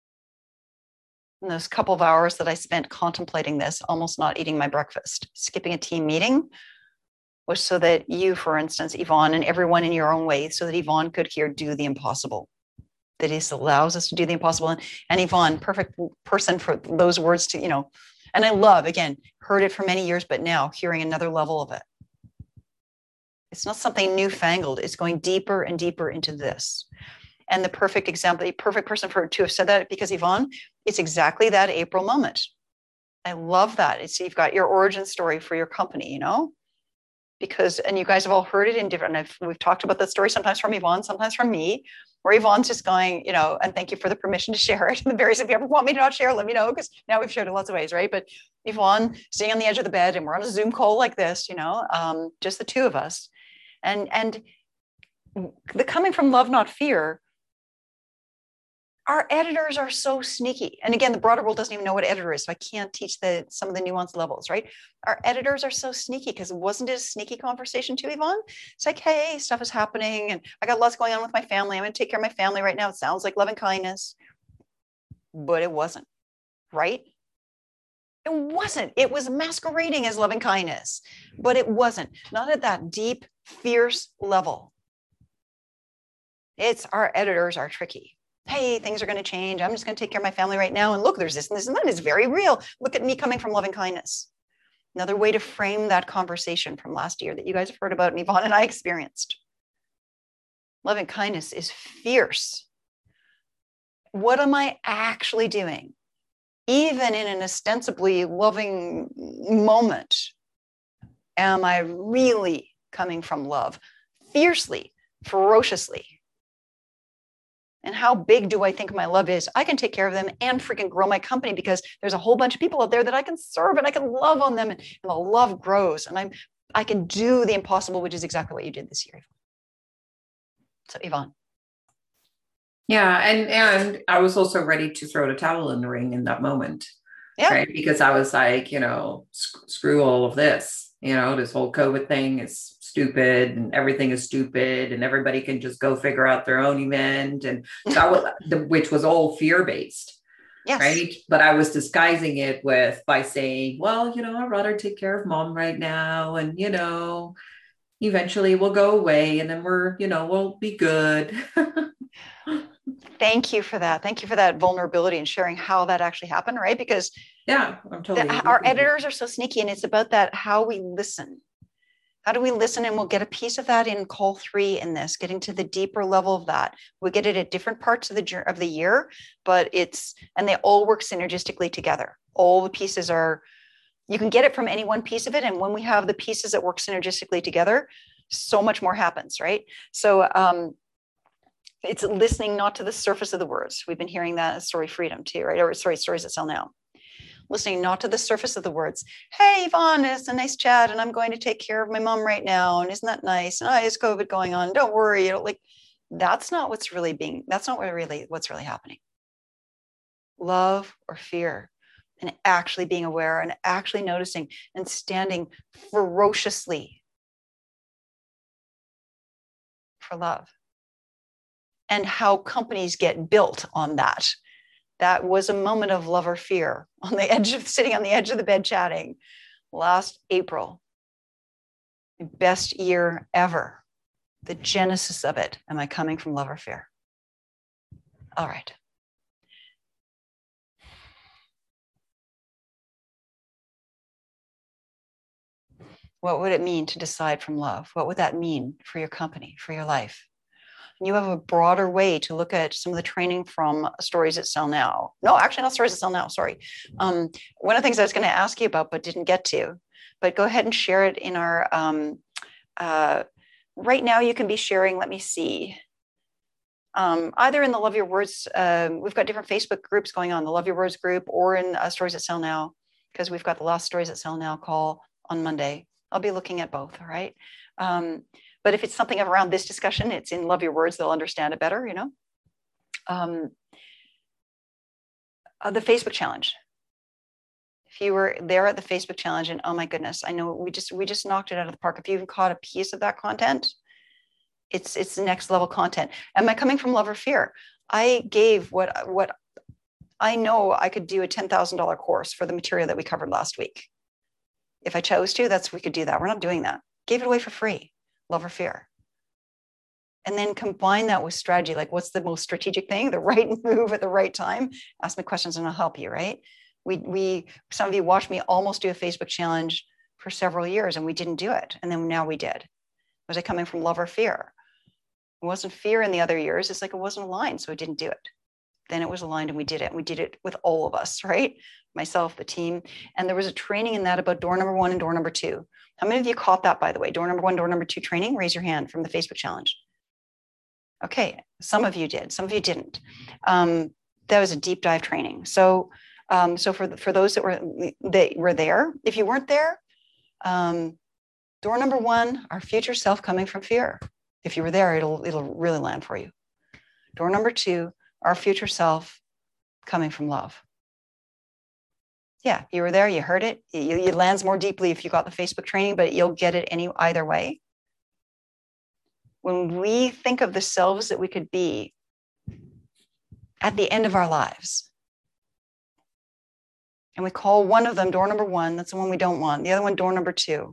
In those couple of hours that I spent contemplating this, almost not eating my breakfast, skipping a team meeting, was so that you, for instance, Yvonne, and everyone in your own way, so that Yvonne could hear do the impossible. That this allows us to do the impossible. And, and Yvonne, perfect person for those words to, you know, and I love, again, heard it for many years, but now hearing another level of it. It's not something newfangled. It's going deeper and deeper into this. And the perfect example, the perfect person for to have said that, because Yvonne, it's exactly that April moment. I love that. It's, you've got your origin story for your company, you know, because, and you guys have all heard it in different, and I've, we've talked about that story sometimes from Yvonne, sometimes from me, where Yvonne's just going, you know, and thank you for the permission to share it. And the various, if you ever want me to not share, let me know, because now we've shared it lots of ways, right? But Yvonne sitting on the edge of the bed, and we're on a Zoom call like this, you know, um, just the two of us. And, and the coming from love, not fear, our editors are so sneaky. And again, the broader world doesn't even know what editor is, so I can't teach the some of the nuanced levels, right? Our editors are so sneaky, because wasn't it a sneaky conversation too, Yvonne? It's like, hey, stuff is happening, and I got lots going on with my family. I'm going to take care of my family right now. It sounds like love and kindness, but it wasn't, right? It wasn't. It was masquerading as love and kindness, but it wasn't. Not at that deep, fierce level. It's our editors are tricky. Hey, things are going to change. I'm just going to take care of my family right now. And look, there's this and this and that. It's very real. Look at me coming from loving kindness. Another way to frame that conversation from last year that you guys have heard about and Yvonne and I experienced. Loving kindness is fierce. What am I actually doing? Even in an ostensibly loving moment, am I really coming from love? Fiercely, ferociously. And how big do I think my love is? I can take care of them and freaking grow my company, because there's a whole bunch of people out there that I can serve and I can love on them, and, and the love grows, and I'm I can do the impossible, which is exactly what you did this year. So Yvonne. Yeah, and and I was also ready to throw the towel in the ring in that moment. Yeah. Right, because I was like, you know, sc- screw all of this. You know, this whole COVID thing is stupid, and everything is stupid, and everybody can just go figure out their own event, and that was the, which was all fear based. Yes. Right. But I was disguising it with by saying, well, you know, I'd rather take care of mom right now, and you know, eventually we'll go away, and then we're, you know, we'll be good. Thank you for that. Thank you for that vulnerability and sharing how that actually happened, right? Because yeah, I'm totally. the, our editors are so sneaky, and it's about that, how we listen. How do we listen? And we'll get a piece of that in call three in this, getting to the deeper level of that. We get it at different parts of the of the year, but it's, and they all work synergistically together. All the pieces are, you can get it from any one piece of it. And when we have the pieces that work synergistically together, so much more happens, right? So um, it's listening not to the surface of the words. We've been hearing that as story freedom too, right? Or sorry, stories that sell now. Listening not to the surface of the words. Hey, Yvonne, it's a nice chat, and I'm going to take care of my mom right now. And isn't that nice? And oh, is COVID going on? Don't worry. You know, like, that's not what's really being, that's not what really, what's really happening. Love or fear, and actually being aware and actually noticing and standing ferociously for love. And how companies get built on that. That was a moment of love or fear on the edge of sitting on the edge of the bed chatting last April. Best year ever. The genesis of it. Am I coming from love or fear? All right. What would it mean to decide from love? What would that mean for your company, for your life? You have a broader way to look at some of the training from Stories That Sell Now. No, actually not Stories That Sell Now, sorry. Um, one of the things I was going to ask you about, but didn't get to, but go ahead and share it in our, um, uh, right now you can be sharing, let me see, um, either in the Love Your Words, um, we've got different Facebook groups going on, the Love Your Words group, or in uh, Stories That Sell Now, because we've got the last Stories That Sell Now call on Monday. I'll be looking at both, all right? Um, But if it's something around this discussion, it's in Love Your Words, they'll understand it better, you know. Um, uh, the Facebook challenge. If you were there at the Facebook challenge, and oh my goodness, I know we just we just knocked it out of the park. If you even caught a piece of that content, it's it's the next level content. Am I coming from love or fear? I gave what what I know I could do a ten thousand dollar course for the material that we covered last week. If I chose to, that's we could do that. We're not doing that. Gave it away for free. Love or fear. And then combine that with strategy. Like, what's the most strategic thing? The right move at the right time. Ask me questions and I'll help you, right? We, we, some of you watched me almost do a Facebook challenge for several years and we didn't do it. And then now we did. Was I coming from love or fear? It wasn't fear in the other years. It's like it wasn't aligned, so I didn't do it. Then it was aligned and we did it. And we did it with all of us, right? Myself, the team. And there was a training in that about door number one and door number two. How many of you caught that, by the way? Door number one, door number two training? Raise your hand from the Facebook challenge. Okay, some of you did, some of you didn't. Um, that was a deep dive training. So, um, so for the, for those that were that were there, if you weren't there, um, door number one, our future self coming from fear. If you were there, it'll it'll really land for you. Door number two, our future self coming from love. Yeah, you were there, you heard it. It, it lands more deeply if you got the Facebook training, but you'll get it any either way. When we think of the selves that we could be at the end of our lives, and we call one of them door number one, that's the one we don't want, the other one door number two,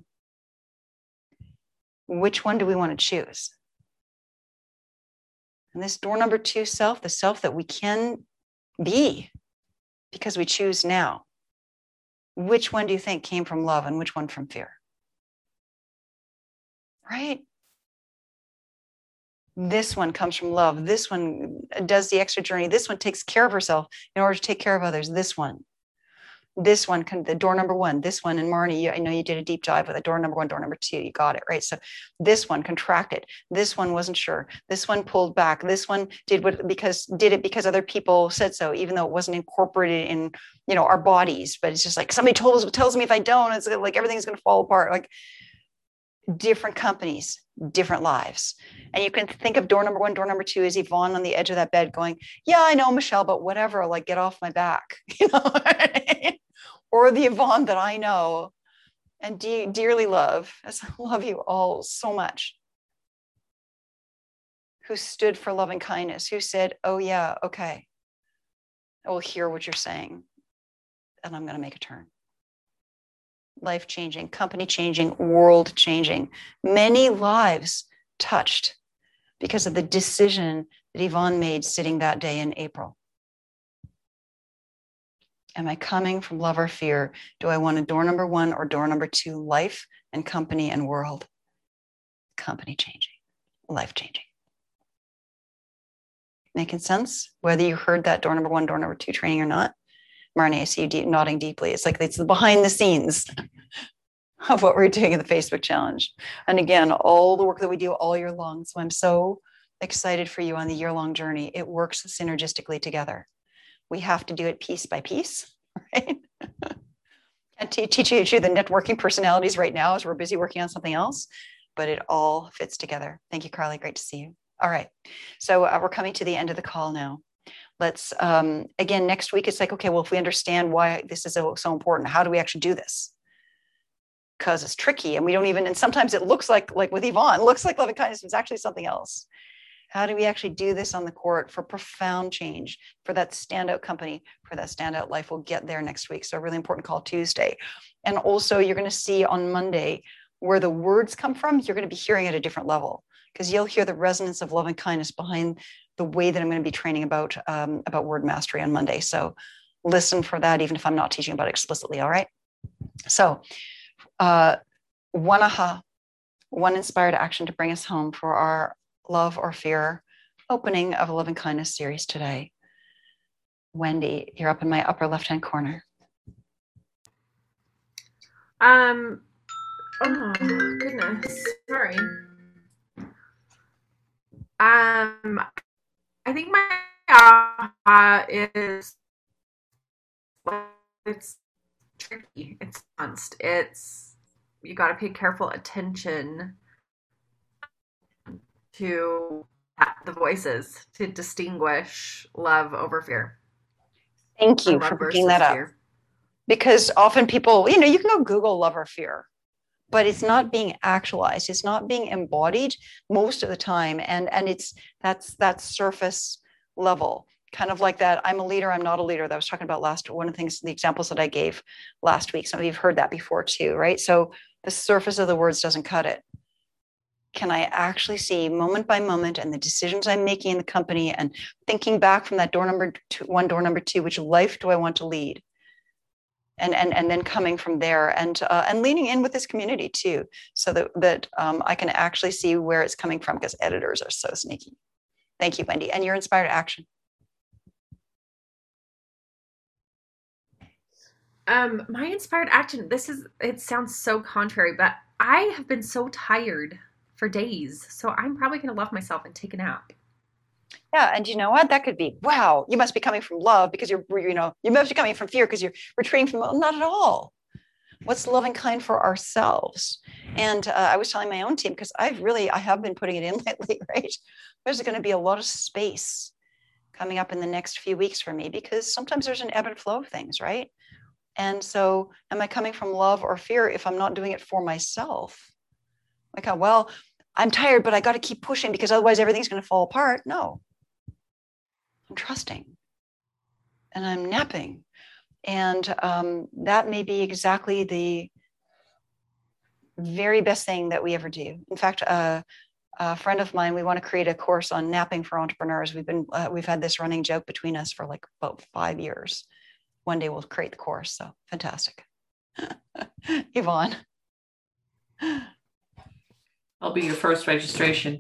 which one do we want to choose? And this door number two self, the self that we can be because we choose now, which one do you think came from love and which one from fear? Right? This one comes from love. This one does the extra journey. This one takes care of herself in order to take care of others. This one, this one, can, the door number one, this one, and Marnie, you, I know you did a deep dive with a door number one, door number two, you got it, right? So this one contracted. This one wasn't sure. This one pulled back. This one did what because did it because other people said so, even though it wasn't incorporated in, you know, our bodies. But it's just like somebody told us tells me if I don't, it's like everything's going to fall apart. Like different companies, different lives. And you can think of door number one, door number two is Yvonne on the edge of that bed going, yeah, I know, Michelle, but whatever, like get off my back, you know, or the Yvonne that I know and de- dearly love, as I love you all so much, who stood for loving kindness, who said, oh yeah, okay, I will hear what you're saying and I'm going to make a turn. Life changing, company changing, world changing, many lives touched because of the decision that Yvonne made sitting that day in April. Am I coming from love or fear? Do I want a door number one or door number two, life and company and world? Company changing, life changing. Making sense? Whether you heard that door number one, door number two training or not. Marnie, I see you deep, nodding deeply. It's like it's the behind the scenes of what we're doing in the Facebook challenge. And again, all the work that we do all year long. So I'm so excited for you on the year-long journey. It works synergistically together. We have to do it piece by piece, right? And te- teach you the networking personalities right now as we're busy working on something else, but it all fits together. Thank you, Carly. Great to see you. All right. So uh, we're coming to the end of the call now. Let's, um, again, next week, it's like, okay, well, if we understand why this is so, so important, how do we actually do this? Because it's tricky and we don't even, and sometimes it looks like, like with Yvonne, it looks like love and kindness is actually something else. How do we actually do this on the court for profound change, for that standout company, for that standout life? We'll get there next week. So a really important call Tuesday. And also you're going to see on Monday where the words come from, you're going to be hearing at a different level because you'll hear the resonance of love and kindness behind the way that I'm going to be training about, um, about word mastery on Monday. So listen for that, even if I'm not teaching about it explicitly. All right. So uh, one aha, one inspired action to bring us home for our love or fear opening of a love and kindness series today. Wendy, you're up in my upper left-hand corner. Um, oh goodness, sorry. Um, I think my aha is it's tricky. It's nuanced. It's you got to pay careful attention to the voices to distinguish love over fear. Thank you for bringing that up. Fear. Because often people, you know, you can go Google love or fear, but it's not being actualized. It's not being embodied most of the time. And, and it's that's that surface level, kind of like that. I'm a leader. I'm not a leader that I was talking about last. One of the things, the examples that I gave last week, some of you have heard that before too, right? So the surface of the words doesn't cut it. Can I actually see moment by moment and the decisions I'm making in the company and thinking back from that door number two, one, door number two, which life do I want to lead? And, and, and then coming from there and, uh, and leaning in with this community too, so that, that um, I can actually see where it's coming from because editors are so sneaky. Thank you, Wendy. And your inspired action. Um, my inspired action, this is, it sounds so contrary, but I have been so tired for days. So I'm probably going to love myself and take a nap. Yeah. And you know what? That could be, wow, you must be coming from love because you're, you know, you must be coming from fear because you're retreating from, well, not at all. What's loving kind for ourselves? And uh, I was telling my own team, because I've really, I have been putting it in lately, right? There's going to be a lot of space coming up in the next few weeks for me, because sometimes there's an ebb and flow of things, right? And so am I coming from love or fear if I'm not doing it for myself? Like, oh, well, I'm tired, but I got to keep pushing because otherwise everything's going to fall apart. No, I'm trusting and I'm napping. And um, that may be exactly the very best thing that we ever do. In fact, uh, a friend of mine, we want to create a course on napping for entrepreneurs. We've been, uh, we've had this running joke between us for like about five years. One day we'll create the course. So fantastic. Yvonne. I'll be your first registration.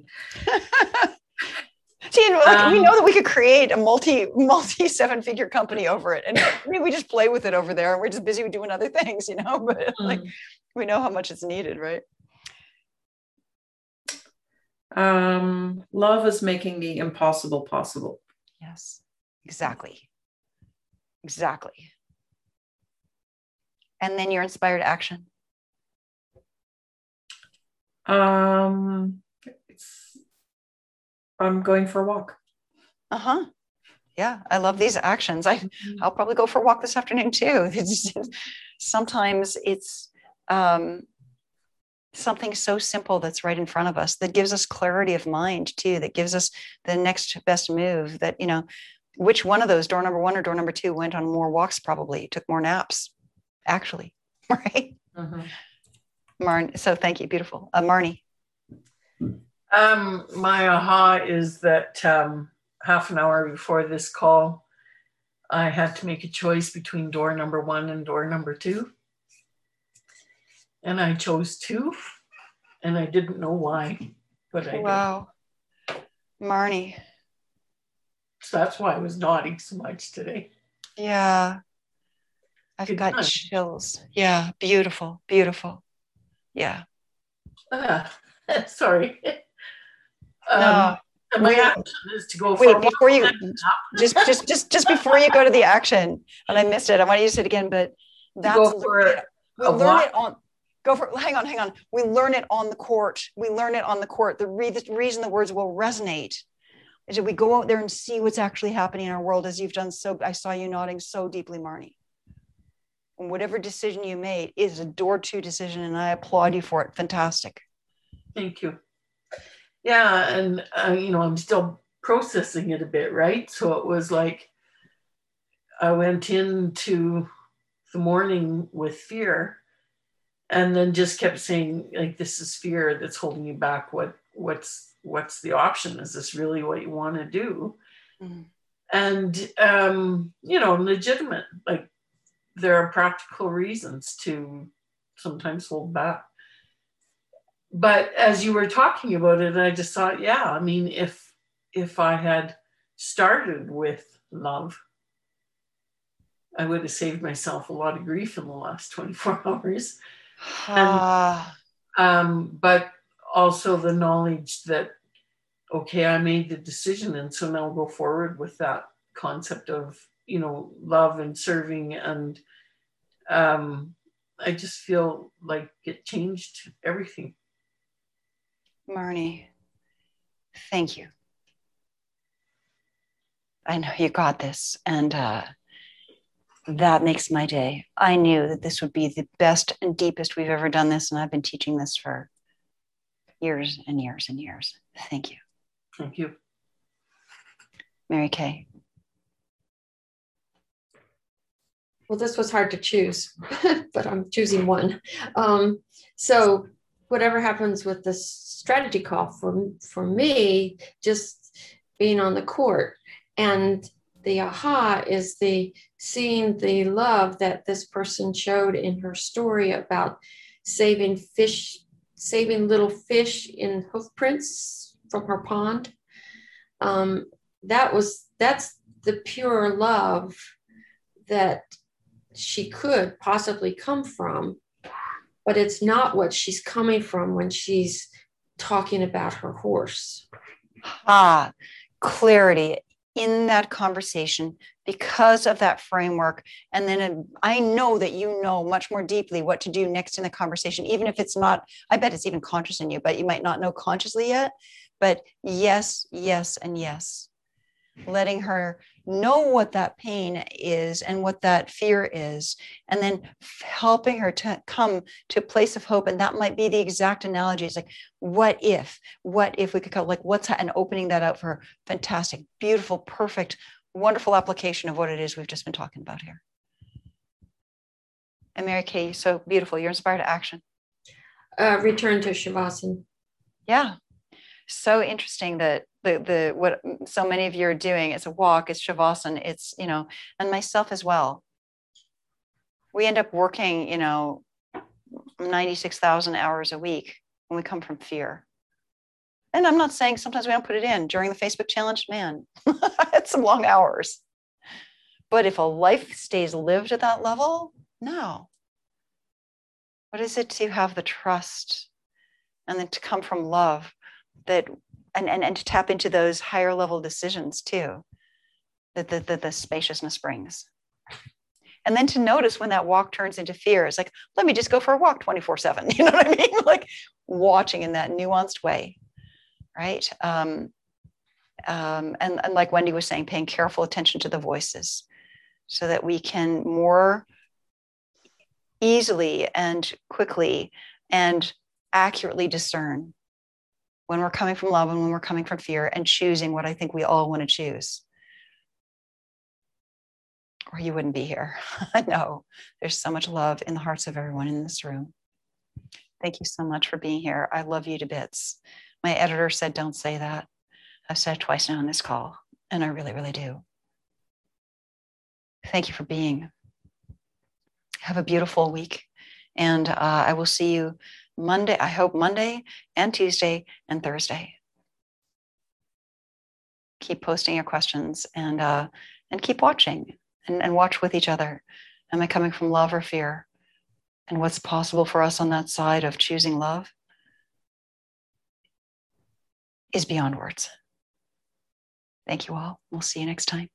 See, like, um, we know that we could create a multi, multi seven figure company over it. And I mean, we just play with it over there and we're just busy doing other things, you know, but mm. like, we know how much it's needed, right? Um, love is making the impossible possible. Yes, exactly. Exactly. And then your inspired action. Um, it's, I'm going for a walk. Uh-huh. Yeah, I love these actions. I, I'll probably go for a walk this afternoon too. It's just, sometimes it's um, something so simple that's right in front of us that gives us clarity of mind too, that gives us the next best move that, you know, which one of those, door number one or door number two, went on more walks, probably took more naps, actually, right? Mm-hmm. Marn, so thank you, beautiful. Uh, Marnie. Um, my aha is that um, half an hour before this call, I had to make a choice between door number one and door number two. And I chose two, and I didn't know why, but I wow. did. Marnie. So that's why I was nodding so much today. Yeah. I've Good got time. Chills. Yeah, beautiful, beautiful. Yeah. Uh, sorry. Um, no. My wait, action is to go wait for before you just just just just before you go to the action, and I missed it. I want to use it again, but that's go for it. We learn walk. it on go for hang on, hang on. We learn it on the court. We learn it on the court. The, re, the reason the words will resonate is that we go out there and see what's actually happening in our world, as you've done. So I saw you nodding so deeply, Marnie. And whatever decision you made is a door two decision, and I applaud you for it. Fantastic. Thank you. Yeah, and uh, you know, I'm still processing it a bit, right? So it was like I went into the morning with fear, and then just kept saying, like, this is fear that's holding you back. What what's what's the option? Is this really what you want to do? Mm-hmm. And um, you know, legitimate, like, there are practical reasons to sometimes hold back. But as you were talking about it, I just thought, yeah, I mean, if if I had started with love, I would have saved myself a lot of grief in the last twenty-four hours. And, um, but also the knowledge that, okay, I made the decision, and so now I'll go forward with that concept of, you know, love and serving. And um, I just feel like it changed everything. Marnie, thank you. I know you got this, and uh, that makes my day. I knew that this would be the best and deepest we've ever done this, and I've been teaching this for years and years and years. Thank you. Thank you. Mary Kay. Well, this was hard to choose, but I'm choosing one. Um, so whatever happens with this strategy call, for, for me, just being on the court, and the aha is the seeing the love that this person showed in her story about saving fish, saving little fish in hoof prints from her pond. Um, that was, that's the pure love that she could possibly come from, but it's not what she's coming from when she's talking about her horse. Ah, clarity in that conversation because of that framework. And then uh, I know that you know much more deeply what to do next in the conversation, even if it's not, I bet it's even conscious in you, but you might not know consciously yet. But yes, yes, and yes. Letting her know what that pain is and what that fear is, and then helping her to come to a place of hope. And that might be the exact analogy. It's like, what if, what if we could go, like, what's, and opening that out for her. Fantastic, beautiful, perfect, wonderful application of what it is we've just been talking about here. And Mary Kay, so beautiful. You're inspired to action. Uh, return to Shavasana. Yeah. So interesting that the the what so many of you are doing, it's a walk, it's Shavasana, it's, you know, and myself as well. We end up working, you know, ninety-six thousand hours a week when we come from fear. And I'm not saying sometimes we don't put it in. During the Facebook challenge, man, I had some long hours. But if a life stays lived at that level, no. What is it to have the trust and then to come from love? That and, and and to tap into those higher level decisions too, that the, the, the spaciousness brings. And then to notice when that walk turns into fear. It's like, let me just go for a walk twenty-four seven. You know what I mean? Like watching in that nuanced way, right? Um, um, and, and like Wendy was saying, paying careful attention to the voices so that we can more easily and quickly and accurately discern when we're coming from love and when we're coming from fear, and choosing what I think we all want to choose. Or you wouldn't be here. No, there's so much love in the hearts of everyone in this room. Thank you so much for being here. I love you to bits. My editor said, don't say that. I've said it twice now on this call, and I really, really do. Thank you for being. Have a beautiful week. And uh, I will see you Monday, I hope Monday and Tuesday and Thursday. Keep posting your questions and uh, and keep watching and, and watch with each other. Am I coming from love or fear? And what's possible for us on that side of choosing love is beyond words. Thank you all. We'll see you next time.